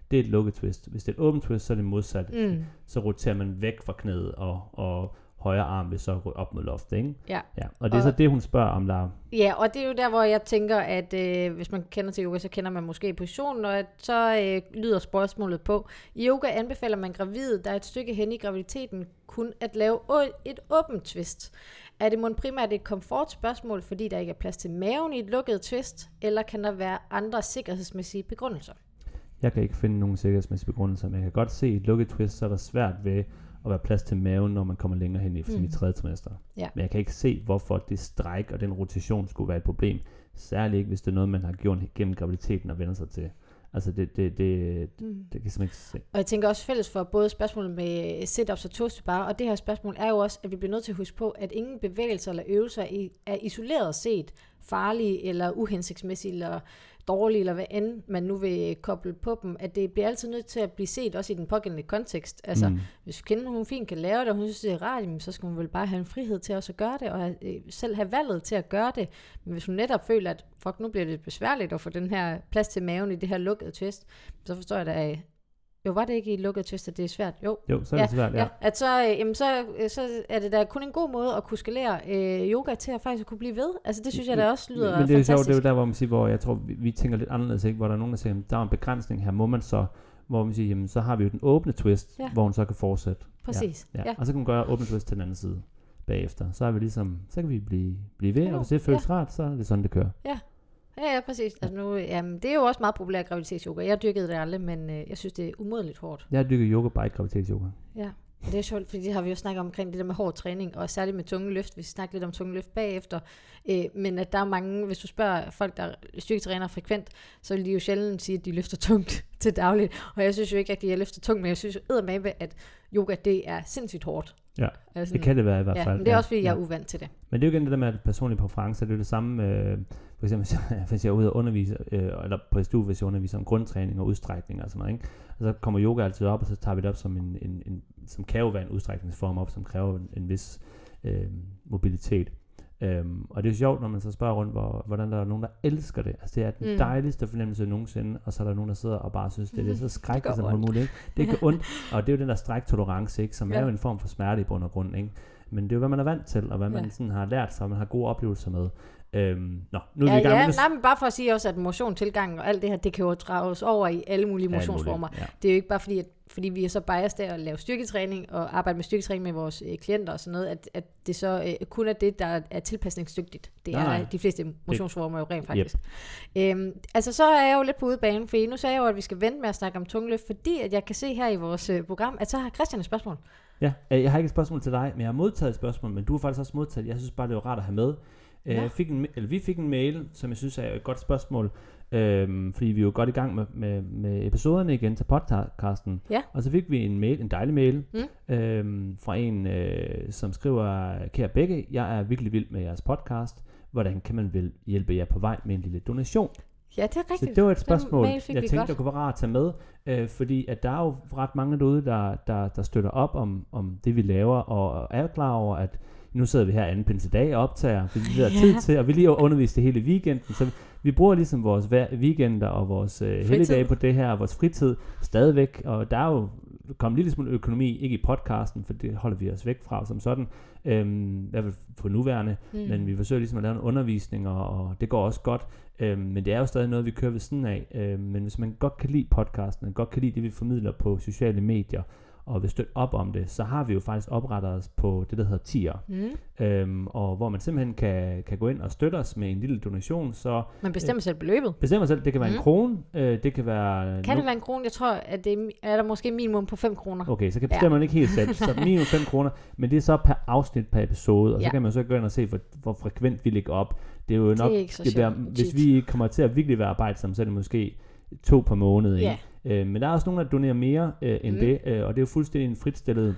det er et lukket twist. Hvis det er et åbent twist, så er det modsat. Mm. Så roterer man væk fra knæet, og, og højre arm vil så gå op mod loftet, ikke? Ja. Ja. Og det er og, så det, hun spørger om, der... Ja, og det er jo der, hvor jeg tænker, at øh, hvis man kender til yoga, så kender man måske positionen, og at så øh, lyder spørgsmålet på. I yoga anbefaler man gravide, der er et stykke hen i graviditeten, kun at lave et åbent twist. Er det måske primært et komfortspørgsmål, fordi der ikke er plads til maven i et lukket twist, eller kan der være andre sikkerhedsmæssige begrundelser? Jeg kan ikke finde nogen sikkerhedsmæssige begrundelser, men jeg kan godt se, at i et lukket twist, så er der svært ved at være plads til maven, når man kommer længere hen i, mm. i tredje trimester. Ja. Men jeg kan ikke se, hvorfor det stræk og den rotation skulle være et problem. Særligt ikke, hvis det er noget, man har gjort gennem graviditeten og vender sig til. Altså, det, det, det, mm. det kan jeg simpelthen ikke se. Og jeg tænker også fælles for både spørgsmålet med sit-ups og toast to bar, og det her spørgsmål er jo også, at vi bliver nødt til at huske på, at ingen bevægelser eller øvelser er isoleret set farlige eller uhensigtsmæssige eller dårlige, eller hvad end man nu vil koble på dem, at det bliver altid nødt til at blive set også i den pågældende kontekst. Altså, mm. hvis kvinden hun fint kan lave det, og hun synes, det er rart, så skal hun vel bare have en frihed til også at gøre det, og selv have valget til at gøre det. Men hvis hun netop føler, at fuck, nu bliver det besværligt at få den her plads til maven i det her lukkede twist, så forstår jeg da, jo, var det ikke i et lukket twist, at det er svært? Jo, jo så er det ja, svært, ja. ja. At så, øh, jamen, så, øh, så er det da kun en god måde at kunne skalere øh, yoga til at faktisk kunne blive ved. Altså det synes jeg da også lyder fantastisk. Men det er jo sjovt, det er jo der, hvor man siger, hvor jeg tror, vi, vi tænker lidt anderledes, ikke? Hvor der er nogen, der siger, der er en begrænsning her, må man så, hvor man siger, jamen så har vi jo den åbne twist, ja. Hvor hun så kan fortsætte. Præcis. Ja, ja. Ja. Og så kan man gøre åbne twist til den anden side bagefter. Så er vi ligesom, så kan vi blive, blive ved, ja. Og hvis det føles ja. Rart, så er det sådan, det kører. Ja. Ja, ja, præcis. Altså nu, jamen, det er jo også meget populær graviditetsyoga. Jeg dyrkede det aldrig, men øh, jeg synes, det er umådeligt hårdt. Jeg har dyrket yoga, bare ikke graviditetsyoga. Ja, og det er sjovt, fordi det har vi jo snakket omkring det der med hård træning, og særligt med tunge løft. Vi snakker lidt om tunge løft bagefter. Øh, men at der er mange, hvis du spørger folk, der styrketræner frekvent, så vil de jo sjældent sige, at de løfter tungt til dagligt. Og jeg synes jo ikke rigtig, at jeg løfter tungt, men jeg synes jo eddermame, at yoga, det er sindssygt hårdt. Ja, altså, det kan det være i hvert fald. Ja, men det er også, fordi jeg er uvant til det. Men det er jo igen det der med, at personlige præferencer, det er jo det samme, øh, for eksempel hvis jeg, hvis jeg er ude og undervise, øh, eller på S D U, hvis jeg underviser om grundtræning og udstrækning og sådan noget, ikke? Og så kommer yoga altid op, og så tager vi det op som en, en, en som kan jo være en udstrækningsform op, som kræver en, en vis øh, mobilitet. Um, og det er jo sjovt, når man så spørger rundt, hvor, hvordan der er nogen, der elsker det. Altså det er den mm. dejligste fornemmelse nogensinde, og så er der nogen, der sidder og bare synes, det, det er så skrækkeligt som muligt, ikke? Det gør ondt, og det er jo den der stræktolerance, ikke? Som ja. Er jo en form for smerte i bund og grund, ikke? Men det er jo, hvad man er vant til, og hvad man ja. Sådan har lært sig, og man har gode oplevelser med. Øhm, nå, nu er ja, vi i gang ja, med nej, men bare for at sige også, at motion, tilgang og alt det her, det kan jo drages over i alle mulige motionsformer. Ja. Det er jo ikke bare fordi, at fordi vi er så biased der at lave styrketræning og arbejde med styrketræning med vores øh, klienter og sådan noget, at, at det så øh, kun er det, der er tilpasningsdygtigt. Det er nej, de fleste motionsformer jo rent faktisk. Yep. Øhm, altså så er jeg jo lidt på udebane, for nu sagde jeg jo, at vi skal vente med at snakke om tungløft, fordi at jeg kan se her i vores øh, program, at så har Christian et spørgsmål. Ja, jeg har ikke et spørgsmål til dig, men jeg har modtaget et spørgsmål, men du har faktisk også modtaget. Jeg synes bare, det var rart at have med. Ja. Uh, fik en, eller vi fik en mail, som jeg synes er et godt spørgsmål, øhm, fordi vi er jo godt i gang med, med, med episoderne igen til podcasten. Ja. Og så fik vi en mail, en dejlig mail, mm. øhm, fra en, øh, som skriver, kære begge, jeg er virkelig vild med jeres podcast. Hvordan kan man vel hjælpe jer på vej med en lille donation? Ja, det er rigtigt. Så det var et spørgsmål, jeg tænkte, godt. der kunne være rart at tage med, øh, fordi at der er jo ret mange derude, der, der, der støtter op om, om det, vi laver, og er klar over, at nu sidder vi her anden pinsedag og optager, fordi vi har ja. tid til, og vi lige har undervist det hele weekenden, så vi bruger ligesom vores weekender og vores øh, helligdage på det her, og vores fritid stadigvæk, og der er jo kommet en lille smule økonomi, ikke i podcasten, for det holder vi os væk fra som sådan, øhm, i hvert fald på nuværende, mm. men vi forsøger ligesom at lave en undervisning, og, og det går også godt, øhm, men det er jo stadig noget, vi kører ved siden af, øhm, men hvis man godt kan lide podcasten, og godt kan lide det, vi formidler på sociale medier, og vil støtte op om det, så har vi jo faktisk oprettet os på det, der hedder tier. Mm. Øhm, og hvor man simpelthen kan, kan gå ind og støtte os med en lille donation. Så, man bestemmer øh, selv beløbet. Bestemmer selv. Det kan være mm. en krone. Øh, det kan være... Kan det være en krone? Jeg tror, at det er, er der måske minimum på fem kroner. Okay, så kan bestemmer ja. man ikke helt selv. Så minimum fem kroner. Men det er så per afsnit per episode. Og ja. så kan man så gå ind og se, hvor, hvor frekvent vi lægger op. Det er jo nok... Det er det der, hvis vi kommer til at virkelig være arbejdsomme, så er det måske to per måned. Ja. Øh, men der er også nogen, der donerer mere øh, end mm. det, øh, og det er jo fuldstændig en fritstillet.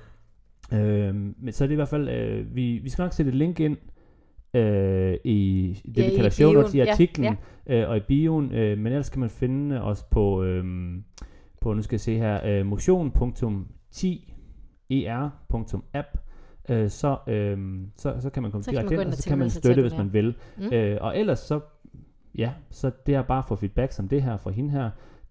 Øh, men så er det i hvert fald, øh, vi, vi skal nok sætte et link ind øh, i det, ja, vi kalder show notes, i artiklen, ja, ja. Øh, og i bioen, øh, men ellers kan man finde os på, øh, på nu skal jeg se her, øh, motion punktum ti er punktum app. Øh, så, øh, så, så kan man komme direkte ind, og så kan man støtte, hvis man vil. Mm. Øh, og ellers så, ja, så det er bare for feedback som det her fra hende her.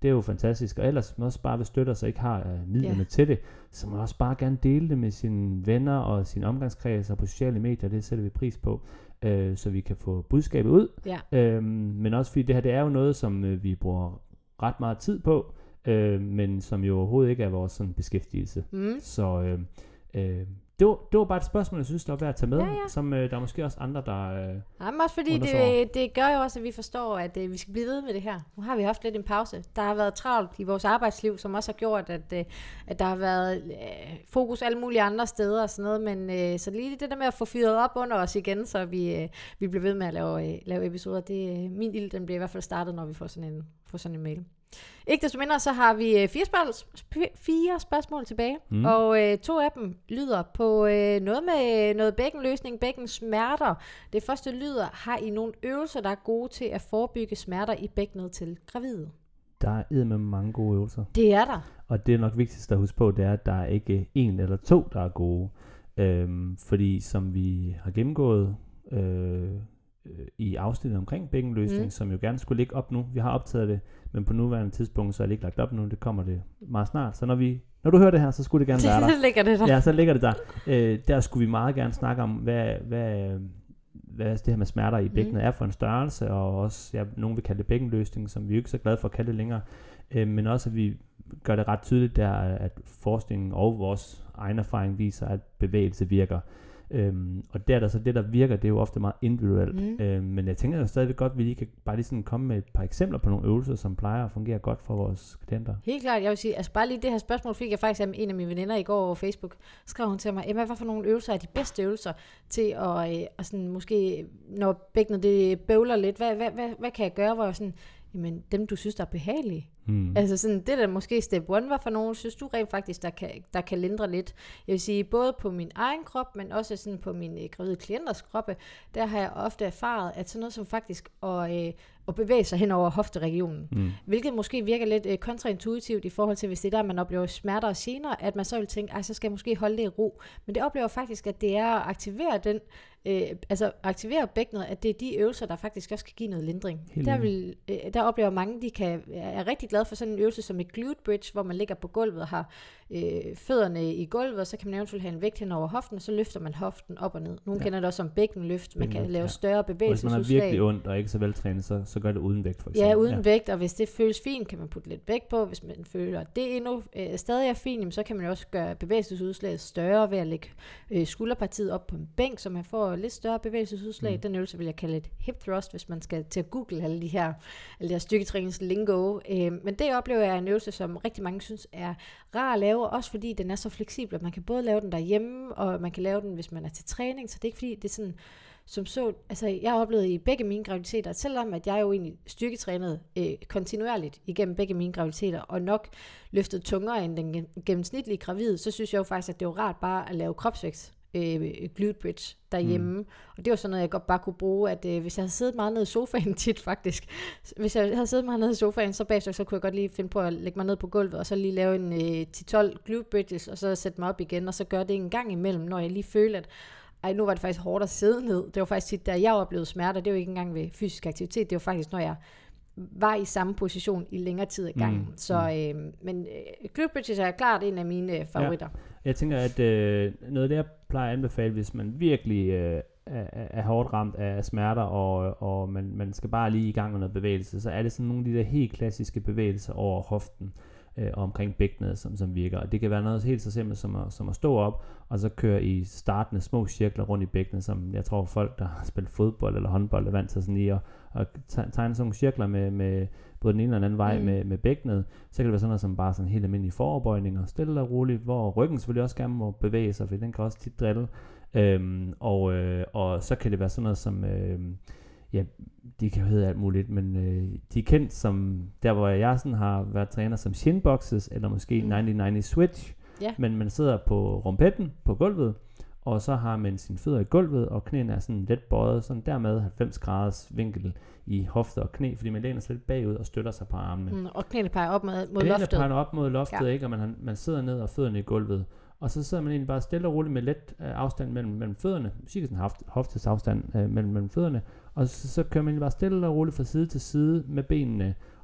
det er jo fantastisk. Og ellers man også bare vil støtte os og ikke har øh, midlerne Ja. til det, så må man også bare gerne dele det med sine venner og sine omgangskredser på sociale medier. Det sætter vi pris på, øh, så vi kan få budskabet ud. Ja. Øhm, men også fordi det her, det er jo noget, som øh, vi bruger ret meget tid på, øh, men som jo overhovedet ikke er vores sådan, beskæftigelse. Mm. Så øh, øh, det, var, det var bare et spørgsmål, jeg synes, der var værd at tage med, Ja, ja. som øh, der er måske også andre, der... Øh, Jamen også fordi undrer sig over. det, det gør jo også, at vi forstår, at øh, vi skal blive ved med det her. Nu har vi haft lidt en pause. Der har været travlt i vores arbejdsliv, som også har gjort, at, øh, at der har været øh, fokus alle mulige andre steder og sådan noget. Men øh, så lige det der med at få fyret op under os igen, så vi, øh, vi bliver ved med at lave, øh, lave episoder. Det, øh, min ild, den bliver i hvert fald startet, når vi får sådan en, får sådan en mail. Ikke desto mindre, så har vi øh, fire, spørgsmål, fire spørgsmål tilbage, Mm. og øh, to af dem lyder på øh, noget med noget bækkenløsning, bækkensmerter. Det første lyder, har I nogle øvelser, der er gode til at forebygge smerter i bækkenet til gravide? der er eddermame med mange gode øvelser. Det er der. Og det er nok vigtigst at huske på, det er, at der er ikke en eller to, der er gode. Øhm, fordi som vi har gennemgået øh, øh, i afsnittet omkring bækkenløsning, Mm. som jo gerne skulle ligge op nu. Vi har optaget det, men på nuværende tidspunkt, så er det ikke lagt op nu. Det kommer det meget snart. Så når, vi, når du hører det her, så skulle det gerne være der. Det ligger det der. Ja, så ligger det der. Øh, der skulle vi meget gerne snakke om, hvad, hvad, hvad det her med smerter i bækkenet Mm. er for en størrelse, og også, ja, nogen vil kalde det bækkenløsning, som vi jo ikke er så glade for at kalde det længere, øh, men også at vi gør det ret tydeligt der, at forskningen og vores egen erfaring viser, at bevægelse virker. Øhm, og der er der så det, der virker, det er jo ofte meget individuelt. Mm. Øhm, men jeg tænker jo stadigvæk godt, at vi lige kan bare lige sådan komme med et par eksempler på nogle øvelser, som plejer at fungere godt for vores klienter. Helt klart, jeg vil sige, altså bare lige det her spørgsmål fik jeg faktisk af en af mine veninder i går over Facebook. Skrev hun til mig, Emma, hvad for nogle øvelser er de bedste øvelser til at, øh, at sådan, måske, når bækkenet det bøvler lidt, hvad, hvad, hvad, hvad kan jeg gøre, hvor jeg sådan, jamen dem du synes, der er behagelige. Hmm. Altså sådan, det der måske step one var for nogen, synes du rent faktisk, der kan, der kan lindre lidt. Jeg vil sige, både på min egen krop, men også sådan på mine øh, gravide klienters kroppe, der har jeg ofte erfaret, at sådan noget som faktisk at, øh, at bevæge sig hen over hofteregionen, Hmm. hvilket måske virker lidt øh, kontraintuitivt i forhold til, hvis det er der, man oplever smerter og gener, at man så vil tænke, ej, så skal jeg måske holde det i ro. Men det oplever faktisk, at det er at aktivere den, øh, altså aktivere bækkenet, at det er de øvelser, der faktisk også kan give noget lindring. Helt Der, enig. vil, øh, der oplever mange, de kan, er rigtig glade for sådan en øvelse som et glute bridge, hvor man ligger på gulvet og har øh, fødderne i gulvet, og så kan man eventuelt have en vægt hen over hoften, og så løfter man hoften op og ned. Nogle Ja. kender det også som bækkenløft. Man kan Bækkenløft, lave ja. større Og hvis man bevægelsesudslag. har virkelig ondt og ikke så veltrænet, så, så gør det uden vægt for eksempel. Ja, uden ja. vægt, og hvis det føles fint, kan man putte lidt vægt på. Hvis man føler, at det endnu øh, stadig er fint, jamen, så kan man jo også gøre bevægelsesudslaget større ved at lægge øh, skulderpartiet op på en bænk, så man får lidt større bevægelsesudslag. Mm. Mm. Den øvelse vil jeg kalde et hip thrust, hvis man skal til at google alle de her, alle de her styrketræningslingo. Øh, men det oplever jeg er en øvelse, som rigtig mange synes er rar at lave, også fordi den er så fleksibel, at man kan både lave den derhjemme, og man kan lave den, hvis man er til træning, så det er ikke fordi, det er sådan, som så, altså jeg har oplevet i begge mine graviditeter, at selvom at jeg jo egentlig styrketrænede øh, kontinuerligt igennem begge mine graviditeter, og nok løftede tungere end den gennemsnitlige gravide, så synes jeg jo faktisk, at det var rart bare at lave kropsvægt øh, glute bridge derhjemme. Mm. Og det var sådan noget, jeg godt bare kunne bruge, at øh, hvis jeg havde siddet meget nede i sofaen tit faktisk, hvis jeg havde siddet meget nede i sofaen, så bagefter, så kunne jeg godt lige finde på at lægge mig ned på gulvet, og så lige lave en øh, ti tolv glute bridges, og så sætte mig op igen, og så gøre det en gang imellem, når jeg lige følte, at ej, nu var det faktisk hårdt at sidde ned. Det var faktisk tit, da jeg oplevede smerter, det var ikke engang ved fysisk aktivitet, det var faktisk, når jeg var i samme position i længere tid ad gangen. Mm. Så, øh, men øh, glute bridges er klart en af mine øh, favoritter. Ja. Jeg tænker, at øh, noget af det, jeg plejer at anbefale, hvis man virkelig øh, er, er hårdt ramt af smerter, og, og man, man skal bare lige i gang med noget bevægelse, så er det sådan nogle af de der helt klassiske bevægelser over hoften øh, og omkring bækkenet, som, som virker. Og det kan være noget helt så simpelt som at, som at stå op, og så køre i startende små cirkler rundt i bækkenet, som jeg tror folk, der har spillet fodbold eller håndbold, er vant til sådan lige at, at tegne sådan nogle cirkler med, med både den ene eller den anden vej mm. med, med bækkenet. Så kan det være sådan noget som bare sådan helt almindelige foroverbøjninger, stille og roligt, hvor ryggen selvfølgelig også gerne må bevæge sig, for den kan også tit drille. Øhm, og, øh, og så kan det være sådan noget som, øh, ja, de kan jo hedde alt muligt, men øh, de er kendt som, der hvor jeg sådan har været træner, som shin boxes, eller måske mm. halvtreds halvtreds switch, yeah. men man sidder på rumpetten, på gulvet, og så har man sine fødder i gulvet, og knæene er sådan lidt bøjet, sådan dermed halvfems graders vinkel i hofte og knæ, fordi man læner sig lidt bagud og støtter sig på armene. Mm, og knæene peger op mod, mod knæene loftet. Knæene peger op mod loftet, ja. ikke? Og man, man sidder ned og fødderne i gulvet. Og så sidder man egentlig bare stille og roligt med let øh, afstand mellem, mellem fødderne, cirka sådan hofte, hoftes afstand øh, mellem, mellem fødderne, og så, så kører man egentlig bare stille og roligt fra side til side med benene,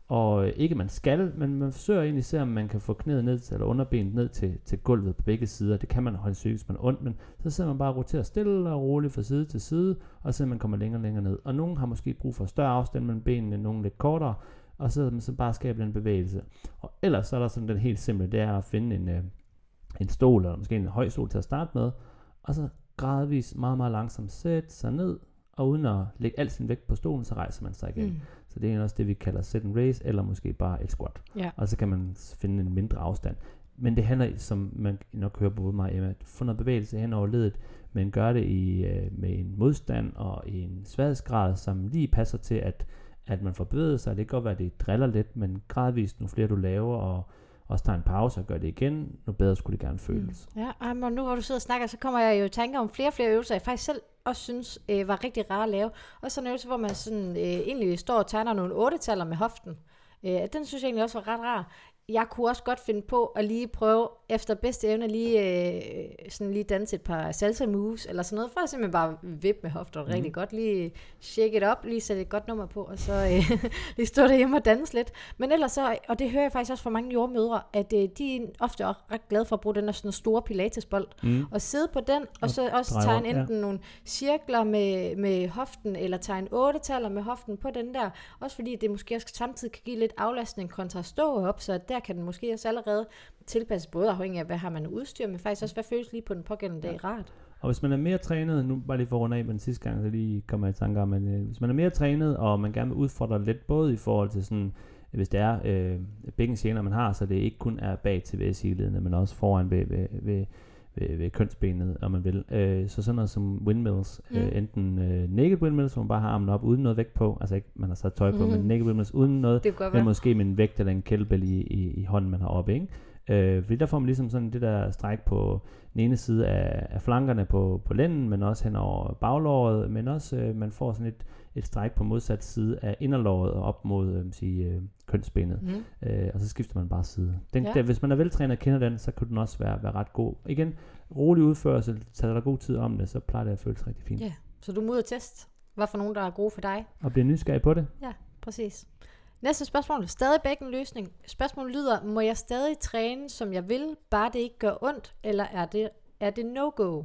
og ikke man skal, men man forsøger egentlig at se, om man kan få knæet ned til, eller underbenet ned til, til gulvet på begge sider. Det kan man holde sygt, hvis man er ondt, men så sidder man bare og roterer stille og roligt fra side til side, og så man kommer længere og længere ned. Og nogen har måske brug for større afstand mellem benene, nogen lidt kortere, og så man så bare skabe den bevægelse. Og ellers så er der sådan den helt simple, det er at finde en, øh, en stol, eller måske en høj stol til at starte med, og så gradvist meget, meget langsomt sætte sig ned, og uden at lægge al sin vægt på stolen, så rejser man sig igen. Mm. Så det er også det, vi kalder sit and raise, eller måske bare et squat. Ja. Og så kan man finde en mindre afstand. Men det handler, som man nok hører på både mig, Emma, at få noget bevægelse hen over ledet, men gør det i, øh, med en modstand og i en sværhedsgrad, som lige passer til, at, at man får bevæget sig. Det kan godt være, at det driller lidt, men gradvist, nu flere du laver, og også tager en pause og gør det igen, nu bedre skulle det gerne føles. Mm. Ja, og nu hvor du sidder og snakker, så kommer jeg jo i tanke om flere og flere øvelser, jeg faktisk selv også synes øh, var rigtig rare at lave. Og sådan en øvelse, hvor man sådan, øh, egentlig står og tegner nogle otte-taller med hoften. Øh, den synes jeg egentlig også var ret rar. Jeg kunne også godt finde på at lige prøve, efter bedste evne, lige, øh, sådan lige danse et par salsa moves, eller sådan noget, for at simpelthen bare vippe med hofter mm. rigtig godt, lige shake it up, lige sætte et godt nummer på, og så øh, lige stå derhjemme og danse lidt. Men ellers så, og det hører jeg faktisk også fra mange jordmødre, at øh, de er ofte også ret glade for at bruge den der sådan store pilatesbold, mm. og sidde på den, og, og så også tegne enten ja. nogle cirkler med, med hoften, eller tegne otte-taller med hoften på den der, også fordi det måske også samtidig kan give lidt aflastning kontra stå op, så der kan den måske også allerede tilpasses både afhængig af, hvad har man udstyr, men faktisk også, hvad føles lige på den pågældende dag rart. Og hvis man er mere trænet, nu bare lige for at runde af med den sidste gang, så lige kommer jeg i tanke om, men øh, hvis man er mere trænet, og man gerne vil udfordre lidt, både i forhold til sådan, hvis det er øh, bækkengener, man har, så det ikke kun er bag til V S I-ledene, men også foran ved, ved, ved, ved, ved kønsbenet, om man vil. Øh, så sådan noget som windmills, mm. øh, enten øh, naked windmills, hvor man bare har armen op uden noget vægt på, altså ikke, man har sat tøj på, mm. men naked windmills uden noget, men måske med en vægt eller en kettlebell i, i, i hånden, man har oppe, ikke? Øh, fordi der får man ligesom sådan det der stræk på den ene side af, af flankerne på, på lænden, men også hen over baglåret, men også øh, man får sådan et, et stræk på modsat side af inderlåret og op mod øh, sige, øh, kønsbenet, mm. øh, og så skifter man bare side. Den, ja. der, hvis man er veltrænet og kender den, så kunne den også være, være ret god. Igen, rolig udførsel, tager der god tid om det, så plejer det at føles rigtig fint. Ja, så du må ud og teste, hvad for nogen, der er gode for dig. Og blive nysgerrig på det. Ja, præcis. Næste spørgsmål. Stadig bækkenløsning. Spørgsmålet lyder, må jeg stadig træne, som jeg vil, bare det ikke gør ondt, eller er det, er det no-go?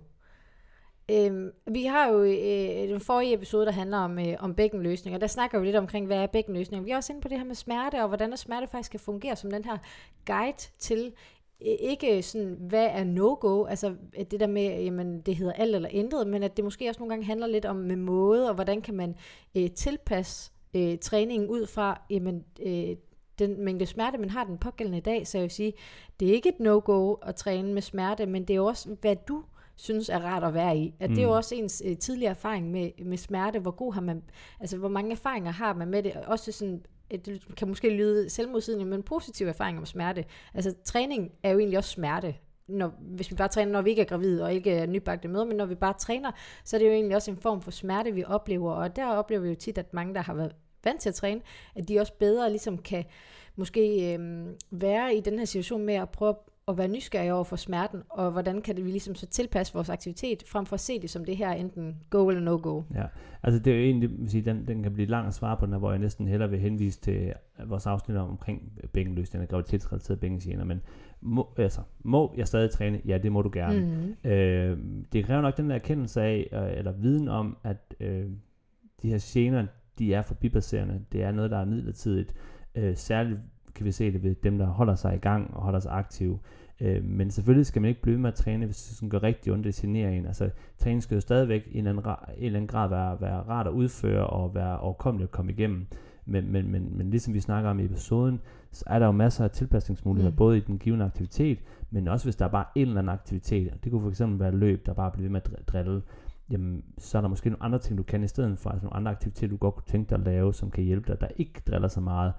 Øhm, vi har jo øh, den forrige episode, der handler om, øh, om bækkenløsning, og der snakker vi lidt omkring, hvad er bækkenløsning. Vi er også inde på det her med smerte, og hvordan smerte faktisk kan fungere som den her guide til, øh, ikke sådan, hvad er no-go, altså det der med, jamen det hedder alt eller intet, men at det måske også nogle gange handler lidt om med måde, og hvordan kan man øh, tilpasse Øh, træningen ud fra jamen, øh, den mængde smerte, man har den pågældende dag. Så jeg vil sige, det er ikke et no-go at træne med smerte, men det er også, hvad du synes er rart at være i. At mm. det er jo også ens øh, tidligere erfaring med, med smerte. Hvor god har man, altså hvor mange erfaringer har man med det. Også sådan, det kan måske lyde selvmodsigende, men positive erfaringer med smerte. Altså træning er jo egentlig også smerte. Når, hvis vi bare træner, når vi ikke er gravide og ikke er nybagte mødre, men når vi bare træner, så er det jo egentlig også en form for smerte, vi oplever, og der oplever vi jo tit, at mange, der har været vant til at træne, at de også bedre ligesom kan måske øhm, være i den her situation med at prøve at være nysgerrige over for smerten, og hvordan kan det vi ligesom så tilpasse vores aktivitet, frem for at se det som det her enten go eller no go. Ja, altså det er jo egentlig, sige, den, den kan blive lang at svare på den her, hvor jeg næsten hellere vil henvise til vores afsnit omkring bækkenløsning og graviditetsrelaterede bækkengener, men må, altså, må jeg stadig træne? Ja, det må du gerne. Mm-hmm. Øh, det kræver nok den der erkendelse af, øh, eller viden om, at øh, de her gener, de er forbipasserende. Det er noget, der er midlertidigt. Øh, særligt kan vi se det ved dem, der holder sig i gang og holder sig aktive. Øh, men selvfølgelig skal man ikke blive med at træne, hvis det sådan går rigtig ondt, det generer en. Altså, træning skal jo stadigvæk i en eller anden, en eller anden grad være, være rart at udføre og være overkommelig at komme igennem. Men, men, men, men ligesom vi snakker om i episoden, så er der jo masser af tilpasningsmuligheder, mm. både i den givende aktivitet, men også hvis der er bare en eller anden aktivitet. Det kunne for eksempel være løb, der bare bliver ved med at drille. Jamen, så er der måske nogle andre ting, du kan i stedet for, altså nogle andre aktiviteter, du godt kunne tænke dig at lave, som kan hjælpe dig, der ikke driller så meget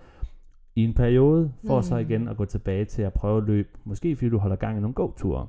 i en periode, for mm. så igen at gå tilbage til at prøve at løbe, måske fordi du holder gang i nogle gåture.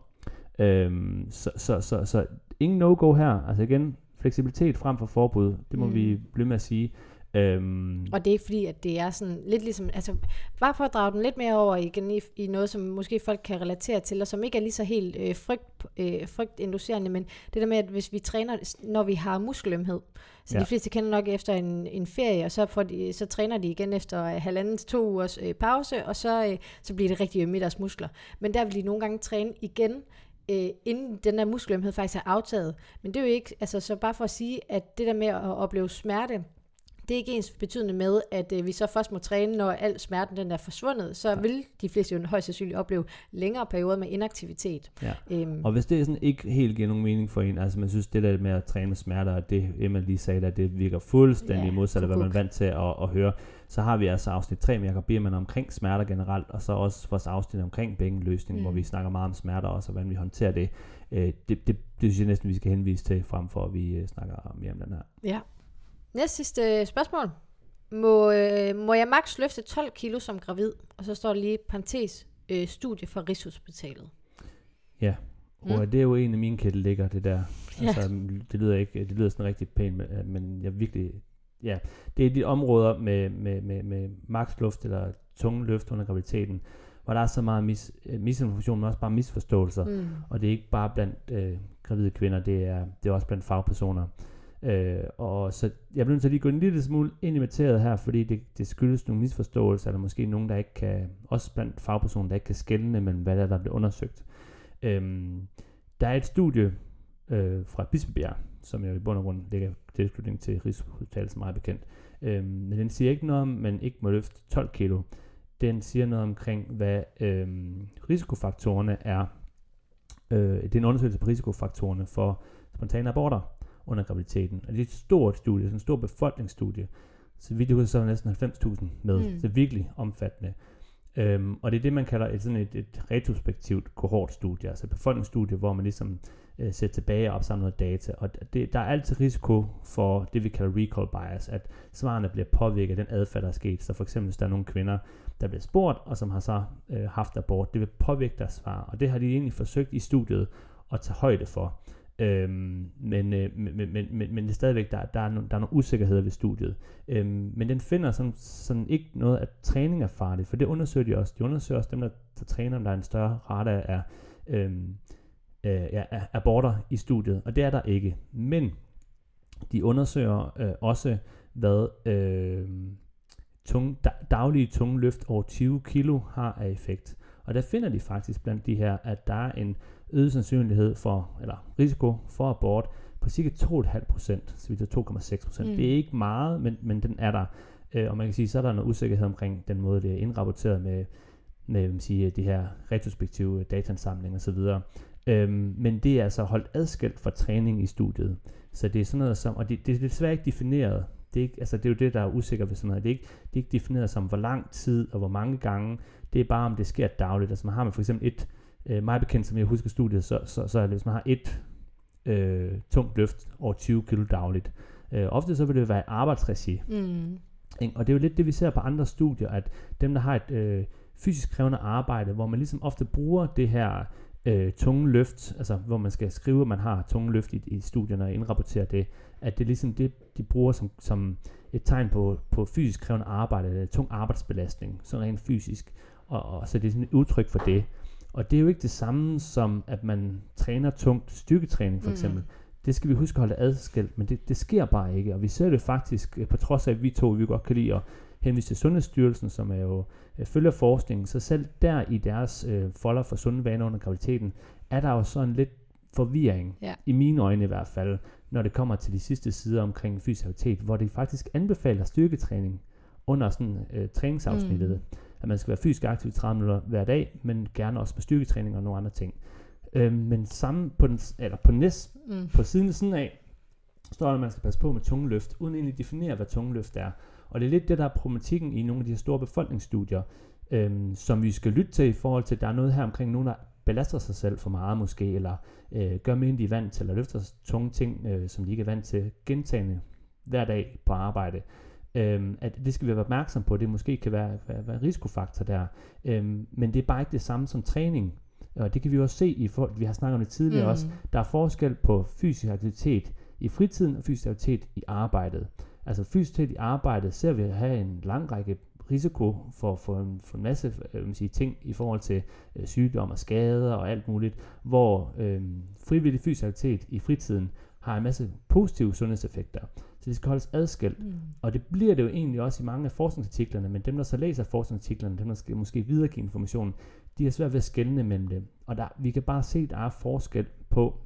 Øhm, så, så, så, så ingen no-go her, altså igen, fleksibilitet frem for forbud, det må mm. vi blive med at sige. Øhm, Og det er ikke fordi, at det er sådan lidt ligesom, altså bare for at drage den lidt mere over igen i, i noget, som måske folk kan relatere til, og som ikke er lige så helt øh, frygt, øh, frygtinducerende, men det der med, at hvis vi træner, når vi har muskelømhed, så ja. De fleste kender nok efter en, en ferie, og så, får de, så træner de igen efter halvanden til to ugers øh, pause, og så, øh, så bliver det rigtig ømme i deres muskler. Men der vil de nogle gange træne igen, Øh, inden den der muskelømhed faktisk er aftaget. Men det er jo ikke, altså så bare for at sige, at det der med at opleve smerte, det er ikke ens betydende med, at øh, vi så først må træne, når al smerten den er forsvundet. Så ja. Vil de fleste jo højst sandsynligt opleve længere perioder med inaktivitet. Ja. Øhm. Og hvis det er sådan ikke helt giver nogen mening for en, altså man synes, det der med at træne med smerter, og det Emma lige sagde, at det virker fuldstændig ja, modsat af, hvad man er vant til at, at høre, så har vi altså afsnit tre med Jacob Biermann omkring smerter generelt, og så også vores afsnit omkring bækkenløsning, mm. hvor vi snakker meget om smerter også, og hvordan vi håndterer det. Øh, det, det, det synes jeg næsten, vi skal henvise til, frem for at vi uh, snakker mere om den her. Ja. Næste sidste spørgsmål. Må, øh, må jeg maks løfte tolv kilo som gravid? Og så står der lige parentes øh, studie fra Rigshospitalet. Ja, og mm. det er jo en af mine kætteligger, det der. Ja. Altså, det lyder ikke, det lyder sådan rigtig pænt, men jeg virkelig, ja, det er de områder med, med, med, med maks luft eller tunge løft under graviditeten, hvor der er så meget mis, misinformation, men også bare misforståelser. Mm. Og det er ikke bare blandt øh, gravide kvinder, det er, det er også blandt fagpersoner. Øh, og så jeg bliver nødt til at lige gå en lille smule ind i materiet her, fordi det, det skyldes nogle misforståelser, eller måske nogen, der ikke kan, også blandt fagpersoner, der ikke kan skelne mellem, hvad der, er, der bliver undersøgt. Øhm, der er et studie øh, fra Bispebjerg, som jo i bund og grund ligger tilslutning til Rigshospitalet, som er meget bekendt. Øhm, men den siger ikke noget om, man ikke må løfte tolv kilo. Den siger noget omkring, hvad øhm, risikofaktorerne er. Øh, det er en undersøgelse på risikofaktorerne for spontane aborter under graviditeten. Og det er et stort studie, sådan en stor befolkningsstudie. Så vidt jeg husker, så er der næsten halvfems tusind med. Mm. Så det er virkelig omfattende. Øhm, og det er det, man kalder et, sådan et, et retrospektivt kohortstudie, altså et befolkningsstudie, hvor man ligesom øh, ser tilbage og opsamler noget data. Og det, der er altid risiko for det, vi kalder recall bias, at svarene bliver påvirket af den adfærd, der er sket. Så for eksempel, hvis der er nogle kvinder, der bliver spurgt, og som har så øh, haft abort, det vil påvirke deres svar. Og det har de egentlig forsøgt i studiet at tage højde for. Øhm, men, øh, men, men, men, men det er stadigvæk, der, der, er no, der er nogle usikkerheder ved studiet. Øhm, men den finder sådan, sådan ikke noget, at træning er farligt, for det undersøger de også. De undersøger også dem, der, der træner, om der er en større rate af, øhm, øh, ja, af aborter i studiet, og det er der ikke. Men de undersøger øh, også, hvad øh, tunge, da, daglige tunge løft over tyve kilo har af effekt. Og der finder de faktisk blandt de her, at der er en øget sandsynlighed for, eller risiko for abort på cirka to komma fem procent, så vidt er to komma seks procent. Mm. Det er ikke meget, men, men den er der. Øh, og man kan sige, så er der noget usikkerhed omkring den måde, det er indrapporteret med, med man siger, de her retrospektive dataansamlinger osv. Øhm, men det er altså holdt adskilt fra træning i studiet. Så det er sådan noget som, og det, det er desværre ikke defineret. Det er, ikke, altså det er jo det, der er usikker ved sådan noget. Det er ikke, det er ikke defineret som, hvor lang tid og hvor mange gange. Det er bare, om det sker dagligt. Altså man har man for eksempel et, øh, meget bekendt, som jeg husker studiet, så, så, så er det, hvis man har et øh, tungt løft over tyve kilo dagligt. Øh, ofte så vil det være i arbejdsregi. Mm. Og det er jo lidt det, vi ser på andre studier, at dem, der har et øh, fysisk krævende arbejde, hvor man ligesom ofte bruger det her øh, tunge løft, altså hvor man skal skrive, at man har tunge løft i, i studierne og indrapportere det, at det er ligesom det, de bruger som, som et tegn på, på fysisk krævende arbejde, eller tung arbejdsbelastning, sådan rent fysisk, og, og så det er sådan et udtryk for det. Og det er jo ikke det samme som, at man træner tungt styrketræning for eksempel. Mm. Det skal vi huske at holde adskilt, men det, det sker bare ikke, og vi ser det faktisk, på trods af, at vi to, vi godt kan lide at henvise til Sundhedsstyrelsen, som er jo øh, følger forskningen, så selv der i deres øh, folder for sunde vaner under graviditeten, er der jo sådan lidt forvirring, ja. I mine øjne i hvert fald, når det kommer til de sidste sider omkring fysisk aktivitet, hvor de faktisk anbefaler styrketræning under sådan øh, træningsafsnittet, mm. at man skal være fysisk aktiv i tredive minutter hver dag, men gerne også med styrketræning og nogle andre ting. Øh, men sammen på den, eller på næst, mm. på siden siden af, står der, at man skal passe på med tungeløft, uden egentlig definere, hvad tungeløft er. Og det er lidt det, der er problematikken i nogle af de her store befolkningsstudier, øhm, som vi skal lytte til i forhold til, at der er noget her omkring nogen, der belaster sig selv for meget måske, eller øh, gør mere, end de er vant til, eller løfter tunge ting, øh, som de ikke er vant til, gentagende hver dag på arbejde. Øhm, at det skal vi være opmærksom på, det måske kan være, være, være en risikofaktor der, øhm, men det er bare ikke det samme som træning. Og det kan vi også se i forhold, vi har snakket om det tidligere mm. også, der er forskel på fysisk aktivitet i fritiden og fysisk aktivitet i arbejdet. Altså fysisk i arbejdet ser vi at have en lang række risiko for, for, en, for en masse øh, sige, ting i forhold til øh, sygdom og skader og alt muligt, hvor øh, frivillig fysisk aktivitet i fritiden har en masse positive sundhedseffekter. Så det skal holdes adskilt. Mm. Og det bliver det jo egentlig også i mange af forskningsartiklerne, men dem, der så læser forskningsartiklerne, dem, der skal måske videregive informationen, de er svært ved at skelne mellem dem. Og der, vi kan bare se, at der er forskel på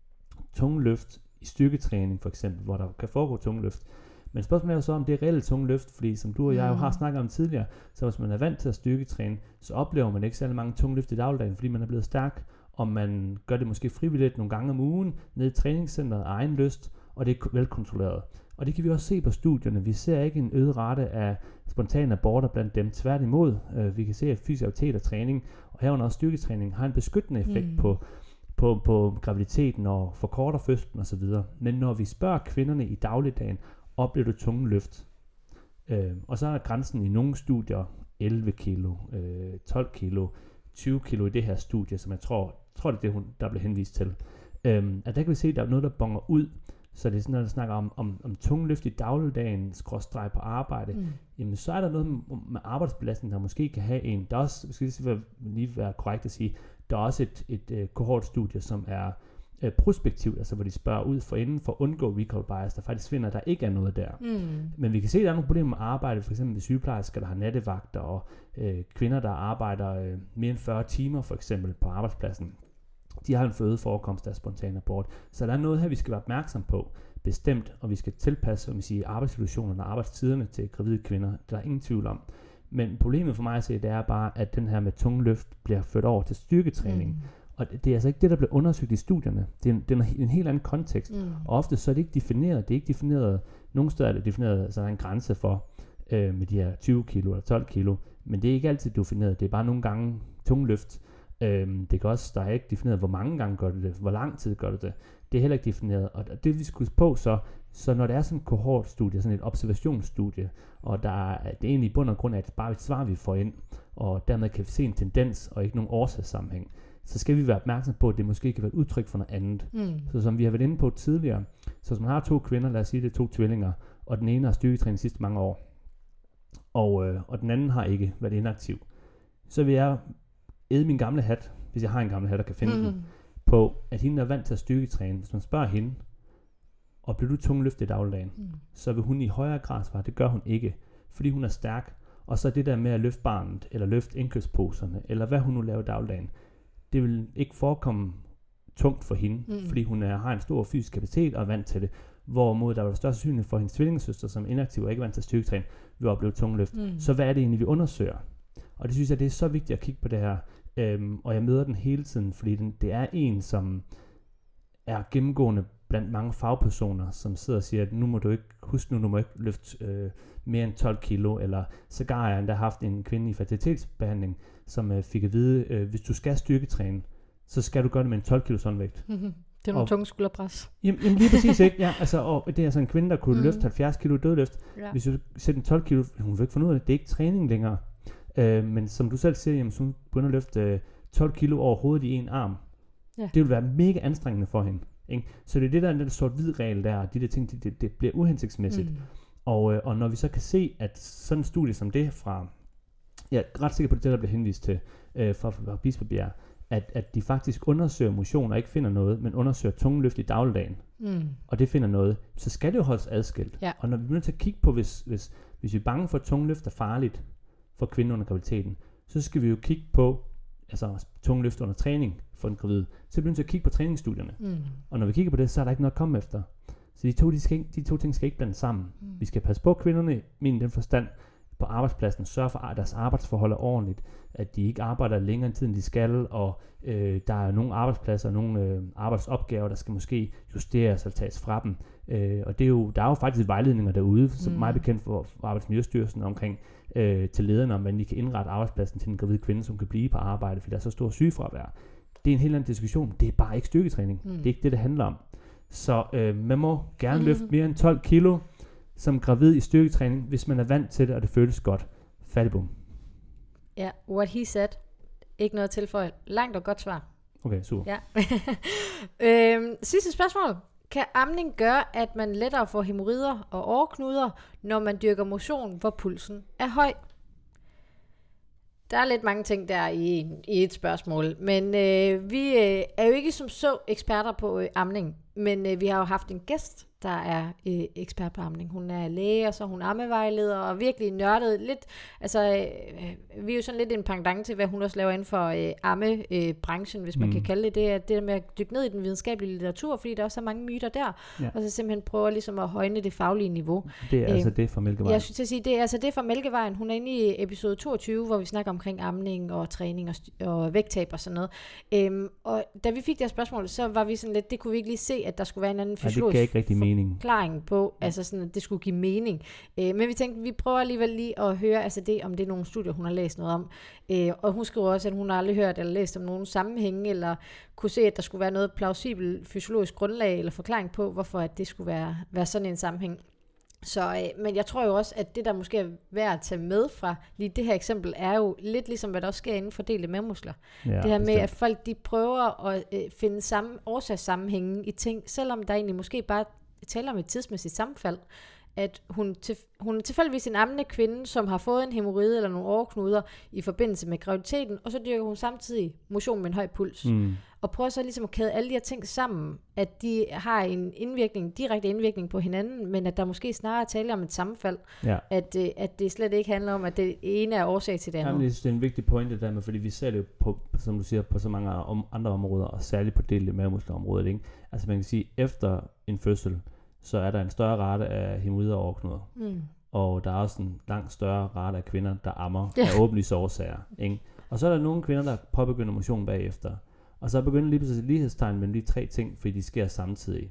tungeløft i styrketræning for eksempel, hvor der kan foregå tungeløft. Men spørgsmålet er jo så, om det er reelt tungeløft, fordi som du og jeg jo har snakket om tidligere, så hvis man er vant til at styrketræne, så oplever man ikke særlig mange tungeløft i dagligdagen, fordi man er blevet stærk, og man gør det måske frivilligt nogle gange om ugen, nede i træningscenteret af egen lyst, og det er velkontrolleret. Og det kan vi også se på studierne. Vi ser ikke en øget rate af spontane aborter blandt dem. Tværtimod, øh, vi kan se, at fysisk aktivitet og træning, og herunder også styrketræning, har en beskyttende effekt mm. på, på, på graviditeten og forkorter fødslen osv. Men når vi spørger kvinderne i dagligdagen, oplever du tungeløft? Øh, og så er grænsen i nogle studier elleve kilo, øh, tolv kilo, tyve kilo i det her studie, som jeg tror, tror det er det, hun, der blev henvist til. Øh, at der kan vi se, at der er noget, der bonger ud. Så det er sådan, når der snakker om, om, om tungeløft i dagligdagen, skråstreg på arbejde, mm. jamen så er der noget med, med arbejdsbelastning, der måske kan have en. Der er også, skal jeg lige være korrekt at sige, der er også et, et, et kohortstudie, som er uh, prospektivt, altså hvor de spørger ud for inden for at undgå recall bias, der faktisk finder, at der ikke er noget der. Mm. Men vi kan se, at der er nogle problemer med arbejde, for eksempel ved sygeplejersker, der har nattevagter, og øh, kvinder, der arbejder øh, mere end fyrre timer for eksempel på arbejdspladsen. De har en forøget forekomst af spontan abort. Så der er noget her, vi skal være opmærksom på, bestemt, og vi skal tilpasse, hvad man siger, arbejdssituationerne og arbejdstiderne til gravide kvinder. Der er ingen tvivl om. Men problemet for mig at se, det er bare, at den her med tungeløft bliver ført over til styrketræning. Mm. Og det, det er altså ikke det, der bliver undersøgt i studierne. Det er en, det er en helt anden kontekst. Mm. Og ofte så er det ikke defineret. Det er ikke defineret. Nogle steder er det defineret, så der er en grænse for øh, med de her tyve kilo eller tolv kilo. Men det er ikke altid defineret. Det er bare nogle gange tungeløft. Øhm, det kan også, der er ikke defineret, hvor mange gange gør det det, hvor lang tid gør det det. Det er heller ikke defineret, og det vi skal huske på så, så når det er sådan et kohortstudie, sådan et observationsstudie, og der er, det er egentlig i bund og grund, at det bare er et svar, vi får ind, og dermed kan vi se en tendens, og ikke nogen årsagssammenhæng, så skal vi være opmærksom på, at det måske kan være et udtryk for noget andet. Mm. Så som vi har været inde på tidligere, så hvis man har to kvinder, lad os sige det er to tvillinger, og den ene har styrketrænet de sidste mange år, og, øh, og den anden har ikke været inaktiv, så vil jeg æde min gamle hat, hvis jeg har en gammel hat, der kan finde mm-hmm. den, på, at hende er vant til at styrketræne. Hvis man spørger hende, og bliver du tungeløft i dagligdagen, mm. så vil hun i højere grad svare, det gør hun ikke, fordi hun er stærk. Og så det der med at løfte barnet, eller løfte indkøbsposerne, eller hvad hun nu laver i dagligdagen, det vil ikke forekomme tungt for hende, mm. fordi hun er, har en stor fysisk kapacitet og er vant til det. Hvorimod der var der størst sandsynlighed for hendes tvillingesøster, som er inaktiv og ikke vant til at styrketræne, vil opleve tungeløft. Mm. Så hvad er det egentlig, vi undersøger? Og det synes jeg, det er så vigtigt at kigge på det her. Øhm, og jeg møder den hele tiden, fordi den, det er en, som er gennemgående blandt mange fagpersoner, som sidder og siger, at nu må du ikke, husk nu, du må ikke løfte øh, mere end tolv kilo, eller sågar har jeg endda haft en kvinde i fertilitetsbehandling, som øh, fik at vide, øh, hvis du skal styrketræne, så skal du gøre det med en tolv kilos håndvægt. Mm-hmm. Det er nogle tunge skulderpres. Jamen, jamen lige præcis ikke. Ja, altså, og det er altså en kvinde, der kunne mm. løfte halvfjerds kilo dødløft. Ja. Hvis du sætter en tolv kilo, hun vil ikke finde ud af det, det er ikke træning længere. Øh, men som du selv siger, jamen, så hun begynder at løfte øh, tolv kilo over hovedet i en arm. Ja. Det vil være mega anstrengende for hende. Ikke? Så det er det der, den sort-hvid regel der, og de der ting, det, det, det bliver uhensigtsmæssigt. Mm. Og, øh, og når vi så kan se, at sådan en studie som det fra, jeg er ret sikker på det, der bliver henvist til øh, fra, fra Bispebjerg, at, at de faktisk undersøger motion og ikke finder noget, men undersøger tungeløft i dagligdagen, mm. og det finder noget, så skal det jo holdes adskilt. Ja. Og når vi begynder til at kigge på, hvis, hvis, hvis vi er bange for, at tungeløft er farligt for kvinden under graviditeten, så skal vi jo kigge på, altså tungeløft under træning for en gravid, så begynder vi til at kigge på træningsstudierne. Mm. Og når vi kigger på det, så er der ikke noget at komme efter. Så de to, de skal ikke, de to ting skal ikke blande sammen. Mm. Vi skal passe på kvinderne, min den forstand, på arbejdspladsen, sørge for, at deres arbejdsforhold er ordentligt, at de ikke arbejder længere tid, end de skal, og øh, der er nogle arbejdspladser, nogle øh, arbejdsopgaver, der skal måske justeres eller tages fra dem. Øh, og det er jo, der er jo faktisk vejledninger derude, som mm. meget bekendt for, for Arbejdsmiljøstyrelsen omkring øh, til lederne, om hvordan de kan indrette arbejdspladsen til en gravid kvinde, som kan blive på arbejde, fordi der er så stor sygefravær. Det er en helt anden diskussion. Det er bare ikke styrketræning. Mm. Det er ikke det, det handler om. Så øh, man må gerne mm. løfte mere end tolv kilo, som gravid i styrketræning, hvis man er vant til det, og det føles godt. Fattigbom. Ja, what he said. Ikke noget at tilføje. Langt og godt svar. Okay, super. Ja. øhm, sidste spørgsmål. Kan amning gøre, at man lettere får hæmorider og åreknuder, når man dyrker motion, hvor pulsen er høj? Der er lidt mange ting der i, en, i et spørgsmål, men øh, vi øh, er jo ikke som så eksperter på øh, amning, men øh, vi har jo haft en gæst, der er øh, ekspert på amning. Hun er læge, og så er hun ammevejleder, og virkelig nørdet lidt. Altså, øh, vi er jo sådan lidt en pendant til, hvad hun også laver inden for øh, ammebranchen, hvis man mm. kan kalde det det. Det der med at dykke ned i den videnskabelige litteratur, fordi der også er mange myter der, ja. Og så simpelthen prøver ligesom at højne det faglige niveau. Det er øh, altså det fra Mælkevejen. Jeg synes til at sige, det er altså det fra Mælkevejen. Hun er inde i episode toogtyve, hvor vi snakker omkring amning og træning og, st- og vægttab og sådan noget. Øhm, og da vi fik det her spørgsmål, så var vi sådan lidt, det kunne vi ikke lige se, at der skulle være en anden fysiologisk forklaring på, altså sådan, at det skulle give mening. Øh, men vi tænkte, vi prøver alligevel lige at høre, altså det, om det er nogle studier, hun har læst noget om. Øh, og hun skriver også, at hun har aldrig hørt eller læst om nogen sammenhænge, eller kunne se, at der skulle være noget plausibelt fysiologisk grundlag eller forklaring på, hvorfor at det skulle være, være sådan en sammenhæng. Så, øh, men jeg tror jo også, at det, der måske er værd at tage med fra lige det her eksempel, er jo lidt ligesom, hvad der også sker inden for delte mavemuskler. Ja, det her med, bestemt. At folk de prøver at øh, finde samme årsagssammenhænge i ting, selvom der egentlig måske bare taler om et tidsmæssigt sammenfald, at hun, til, hun er tilfældigvis en ammende kvinde, som har fået en hæmoride eller nogle åreknuder i forbindelse med graviditeten, og så dyrker hun samtidig motion med en høj puls. Mm. Og prøver så ligesom at kæde alle de her ting sammen, at de har en indvirkning, direkte indvirkning på hinanden, men at der måske snarere taler om et sammenfald, ja. at, at det slet ikke handler om, at det ene er årsag til det andet. Jamen, jeg synes, det er en vigtig pointe der med, fordi vi ser det jo på, som du siger, på så mange andre områder, og særligt på delte mavemuskelområdet, ikke? Altså man kan sige, efter en fødsel, så er der en større rate af hæmorider og åreknuder. Mm. Og der er også en langt større rate af kvinder, der ammer ja. af åbenlyse årsager. Ikke? Og så er der nogle kvinder, der påbegynder motion bagefter. Og så begynder lige pludselig lighedstegn mellem de tre ting, fordi de sker samtidig.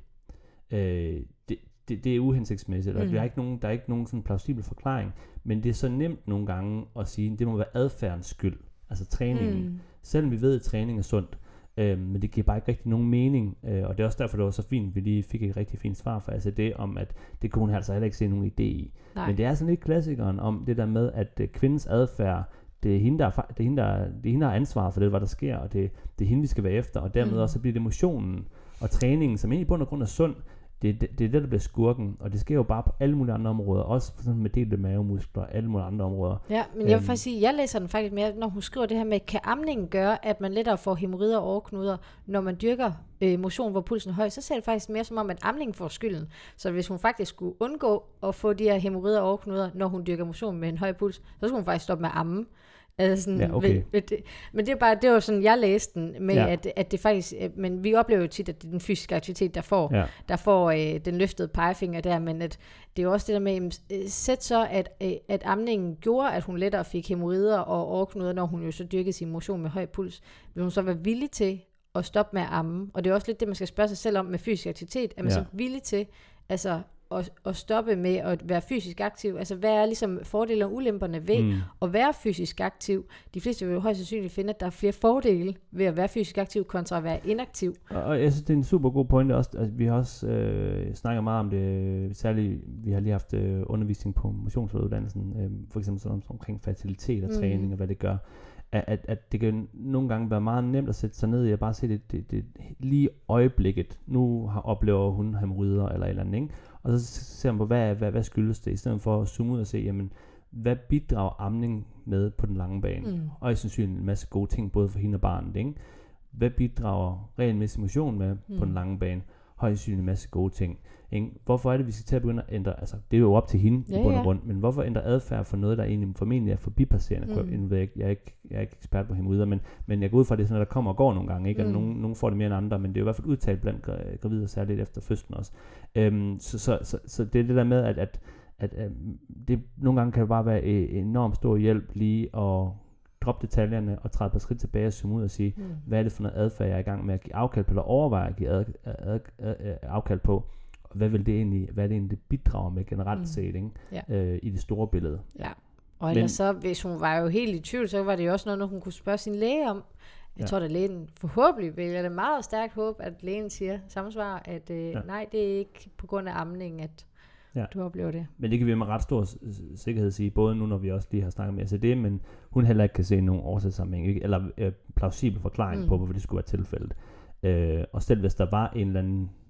Øh, det, det, det er uhensigtsmæssigt, og mm. der er ikke nogen, der er ikke nogen sådan plausibel forklaring. Men det er så nemt nogle gange at sige, at det må være adfærdens skyld. Altså træningen. Mm. Selvom vi ved, at træning er sundt. Øh, men det giver bare ikke rigtig nogen mening, øh, og det er også derfor, det var så fint, at vi lige fik et rigtig fint svar for altså det om, at det kunne hun altså heller ikke se nogen idé i. Nej. Men det er sådan lidt klassikeren om det der med, at uh, kvindens adfærd, det er hende, der, det er hende, der, det er hende, der har ansvar for det, hvad der sker, og det, det er hende, vi skal være efter, og dermed mm. også bliver det motionen og træningen, som egentlig i bund og grund er sund, det, det, det er det, der bliver skurken, og det sker jo bare på alle mulige andre områder, også sådan med delte mavemuskler og alle mulige andre områder. Ja, men jeg vil faktisk sige, jeg læser den faktisk mere, når hun skriver det her med, kan amningen gøre, at man lettere får hæmorider og åreknuder, når man dyrker øh, motion, hvor pulsen er høj, så ser det faktisk mere som om, at amningen får skylden. Så hvis hun faktisk skulle undgå at få de her hæmorider og åreknuder, når hun dyrker motion med en høj puls, så skulle hun faktisk stoppe med at amme. Altså sådan, ja, okay. ved, ved det, men det er bare det var sådan jeg læste den med ja. at, at det faktisk men vi oplever jo tit at det er den fysiske aktivitet der får ja. der får øh, den løftede pegefinger der, men at det er jo også det der med øh, sæt så at øh, at amningen gjorde at hun lettere fik hæmorider og åreknuder, når hun jo så dyrkede sin motion med høj puls. Vil hun så være villig til at stoppe med at amme? Og det er også lidt det man skal spørge sig selv om med fysisk aktivitet, er man ja. så villig til altså at, at stoppe med at være fysisk aktiv? Altså, hvad er ligesom fordele og ulemperne ved mm. at være fysisk aktiv? De fleste vil jo højst sandsynligt finde, at der er flere fordele ved at være fysisk aktiv, kontra at være inaktiv. Og jeg synes, det er en super god pointe også. Altså, vi har også øh, snakket meget om det, særligt, vi har lige haft øh, undervisning på motionsforløbuddannelsen, øh, for eksempel sådan omkring fertilitet og mm. træning, og hvad det gør. At, at, at det kan nogle gange være meget nemt at sætte sig ned i og bare se det, det, det lige øjeblikket. Nu har, oplever hun hæmorider eller et eller andet, ikke? Og så ser man på, hvad, hvad, hvad skyldes det, i stedet for at zoome ud og se, jamen, hvad bidrager amning med på den lange bane? Mm. Og jeg synes, en masse gode ting, både for hende og barnet, ikke? Hvad bidrager regelmæssig motion med mm. på den lange bane? Højst sandsynligt en masse gode ting. Ikke? Hvorfor er det, vi skal til at begynde at ændre, altså det er jo op til hende ja, i bund og grund, ja. men hvorfor ændre adfærd for noget, der egentlig formentlig er forbipasserende? Mm. Jeg, jeg, er ikke, jeg er ikke ekspert på hæmorider, men, men jeg går ud fra, det er sådan, at der kommer og går nogle gange, ikke? Mm. Og nogen, nogen får det mere end andre, men det er jo i hvert fald udtalt blandt gravide, særligt efter fødslen også. Øhm, så, så, så, så det er det der med, at, at, at, at det nogle gange kan det bare være en enormt stor hjælp lige at droppe detaljerne og træde på skridt tilbage og zoome ud og sige, mm. hvad er det for noget adfærd, jeg er i gang med at give afkald på, eller overveje at give ad, ad, ad, ad, afkald på, og hvad vil det egentlig, hvad er det egentlig, det bidrager med generelt mm. set, ikke? Ja. Øh, i det store billede. Ja, og ellers så, hvis hun var jo helt i tvivl, så var det jo også noget, hun kunne spørge sin læge om. Jeg ja. tror, at lægen forhåbentlig vælger det meget stærkt håb, at lægen siger samme svar, at øh, ja. nej, det er ikke på grund af amningen, at ja. du oplever det. Men det kan vi med ret stor sikkerhed sige, både nu, når vi også lige har snakket med S D, men hun heller ikke kan se nogen årsagssammenhæng, eller øh, plausibel forklaring mm. på, hvorfor det skulle være tilfældet. Øh, og selv hvis der var en eller anden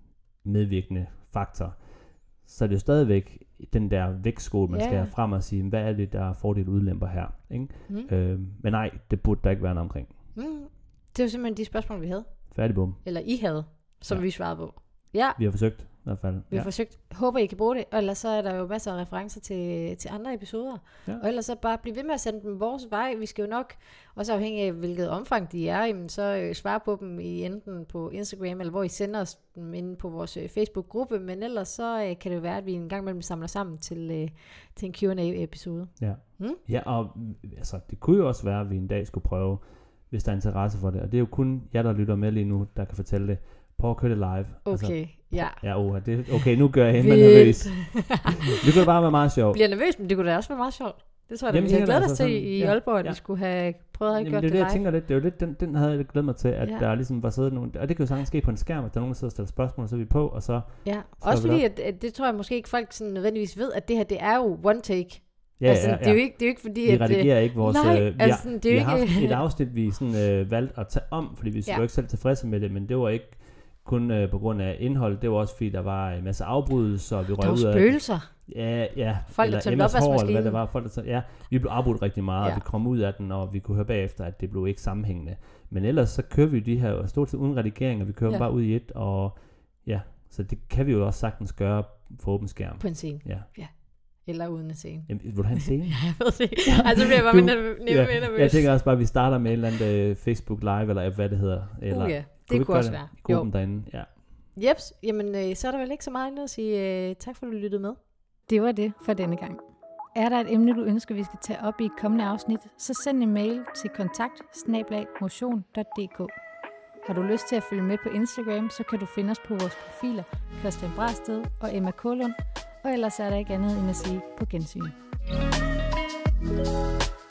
medvirkende faktor, så er det jo stadigvæk den der vægtskål, man Ja. skal have frem og sige, hvad er det, der er fordele og ulemper her. Ikke? Mm. Øh, men nej, det burde der ikke være noget omkring. Mm. Det var simpelthen de spørgsmål, vi havde. Færdig bum. Eller I havde, som Ja. vi svarede på. Ja, Vi har forsøgt i hvert fald. vi Ja. har forsøgt. Håber, I kan bruge det. Og ellers så er der jo masser af referencer til, til andre episoder. Ja. Og ellers så bare blive ved med at sende dem vores vej. Vi skal jo nok, også afhængig af hvilket omfang de er, jamen, så øh, svare på dem i enten på Instagram, eller hvor I sender os dem inde på vores øh, Facebook-gruppe. Men ellers så øh, kan det jo være, at vi en gang imellem samler sammen til, øh, til en Q and A-episode. Ja. Mm? Ja, og mm, altså, det kunne jo også være, at vi en dag skulle prøve, hvis der er interesse for det. Og det er jo kun jer, der lytter med lige nu, der kan fortælle det. Prøv at køre det live. Okay, Altså, ja. ja, oh, det, okay, nu gør jeg hende nervøs. Det kunne bare være meget sjovt. Bliver nervøs, men det kunne da også være meget sjovt. Det tror jeg, Jamen, at vi har det er glædet altså os til sådan- i ja, Aalborg, at ja. vi skulle have prøvet at have Jamen, gjort det er det, det, jeg live. tænker lidt. Det er jo lidt, den, den havde jeg glædet mig til, at Ja. der ligesom var siddet nogen. Og det kan jo sagtens ske på en skærm, at der er nogen, der sidder og stiller spørgsmål, og så er vi på, og så... Ja, Så også er vi fordi, at, at det tror jeg måske ikke folk sådan nødvendigvis ved, at det her, det er jo one take. Ja, altså, ja, Det, er jo ja. ikke, det er jo ikke fordi, Vi at... redigerer ikke vores... nej, øh, vi altså, har, det er jo vi har ikke- haft et afsnit, vi sådan, øh, valgte at tage om, fordi vi Ja. var ikke selv tilfredse med det, men det var ikke kun øh, på grund af indhold, det var også fordi, der var en masse afbrydelser, og vi der røg var ud af... spøgelser. Ja, ja. Folk, der eller tømte Emmas hår, eller hvad opvaskemaskinen. det var. Folk, der tømte, ja, vi blev afbrudt rigtig meget, Ja. og vi kom ud af den, og vi kunne høre bagefter, at det blev ikke sammenhængende. Men ellers så kører vi de her, stort set uden redigering, og vi kører Ja. ja. bare ud i et, og ja, så det kan vi jo også sagtens gøre på åben skærm. På en scene. Ja. Eller uden en scene. Jamen, vil du have en scene? Ja, jeg ved det. Altså bliver jeg bare Du- nervøs. ja, nervøs. jeg tænker også bare, at vi starter med et eller andet uh, Facebook Live, eller hvad det hedder. Eller, Uh, ja. vi Det ikke kunne gøre også være. I gruppen derinde, ja. Jeps, jamen øh, så er der vel ikke så meget andet at sige øh, tak for, at du lyttede med. Det var det for denne gang. Er der et emne, du ønsker, vi skal tage op i et kommende afsnit, så send en mail til kontakt snabel-a motion punktum d k. Har du lyst til at følge med på Instagram, så kan du finde os på vores profiler Christian Brasted og Emma Kålund, og ellers er der ikke andet end at sige på gensyn.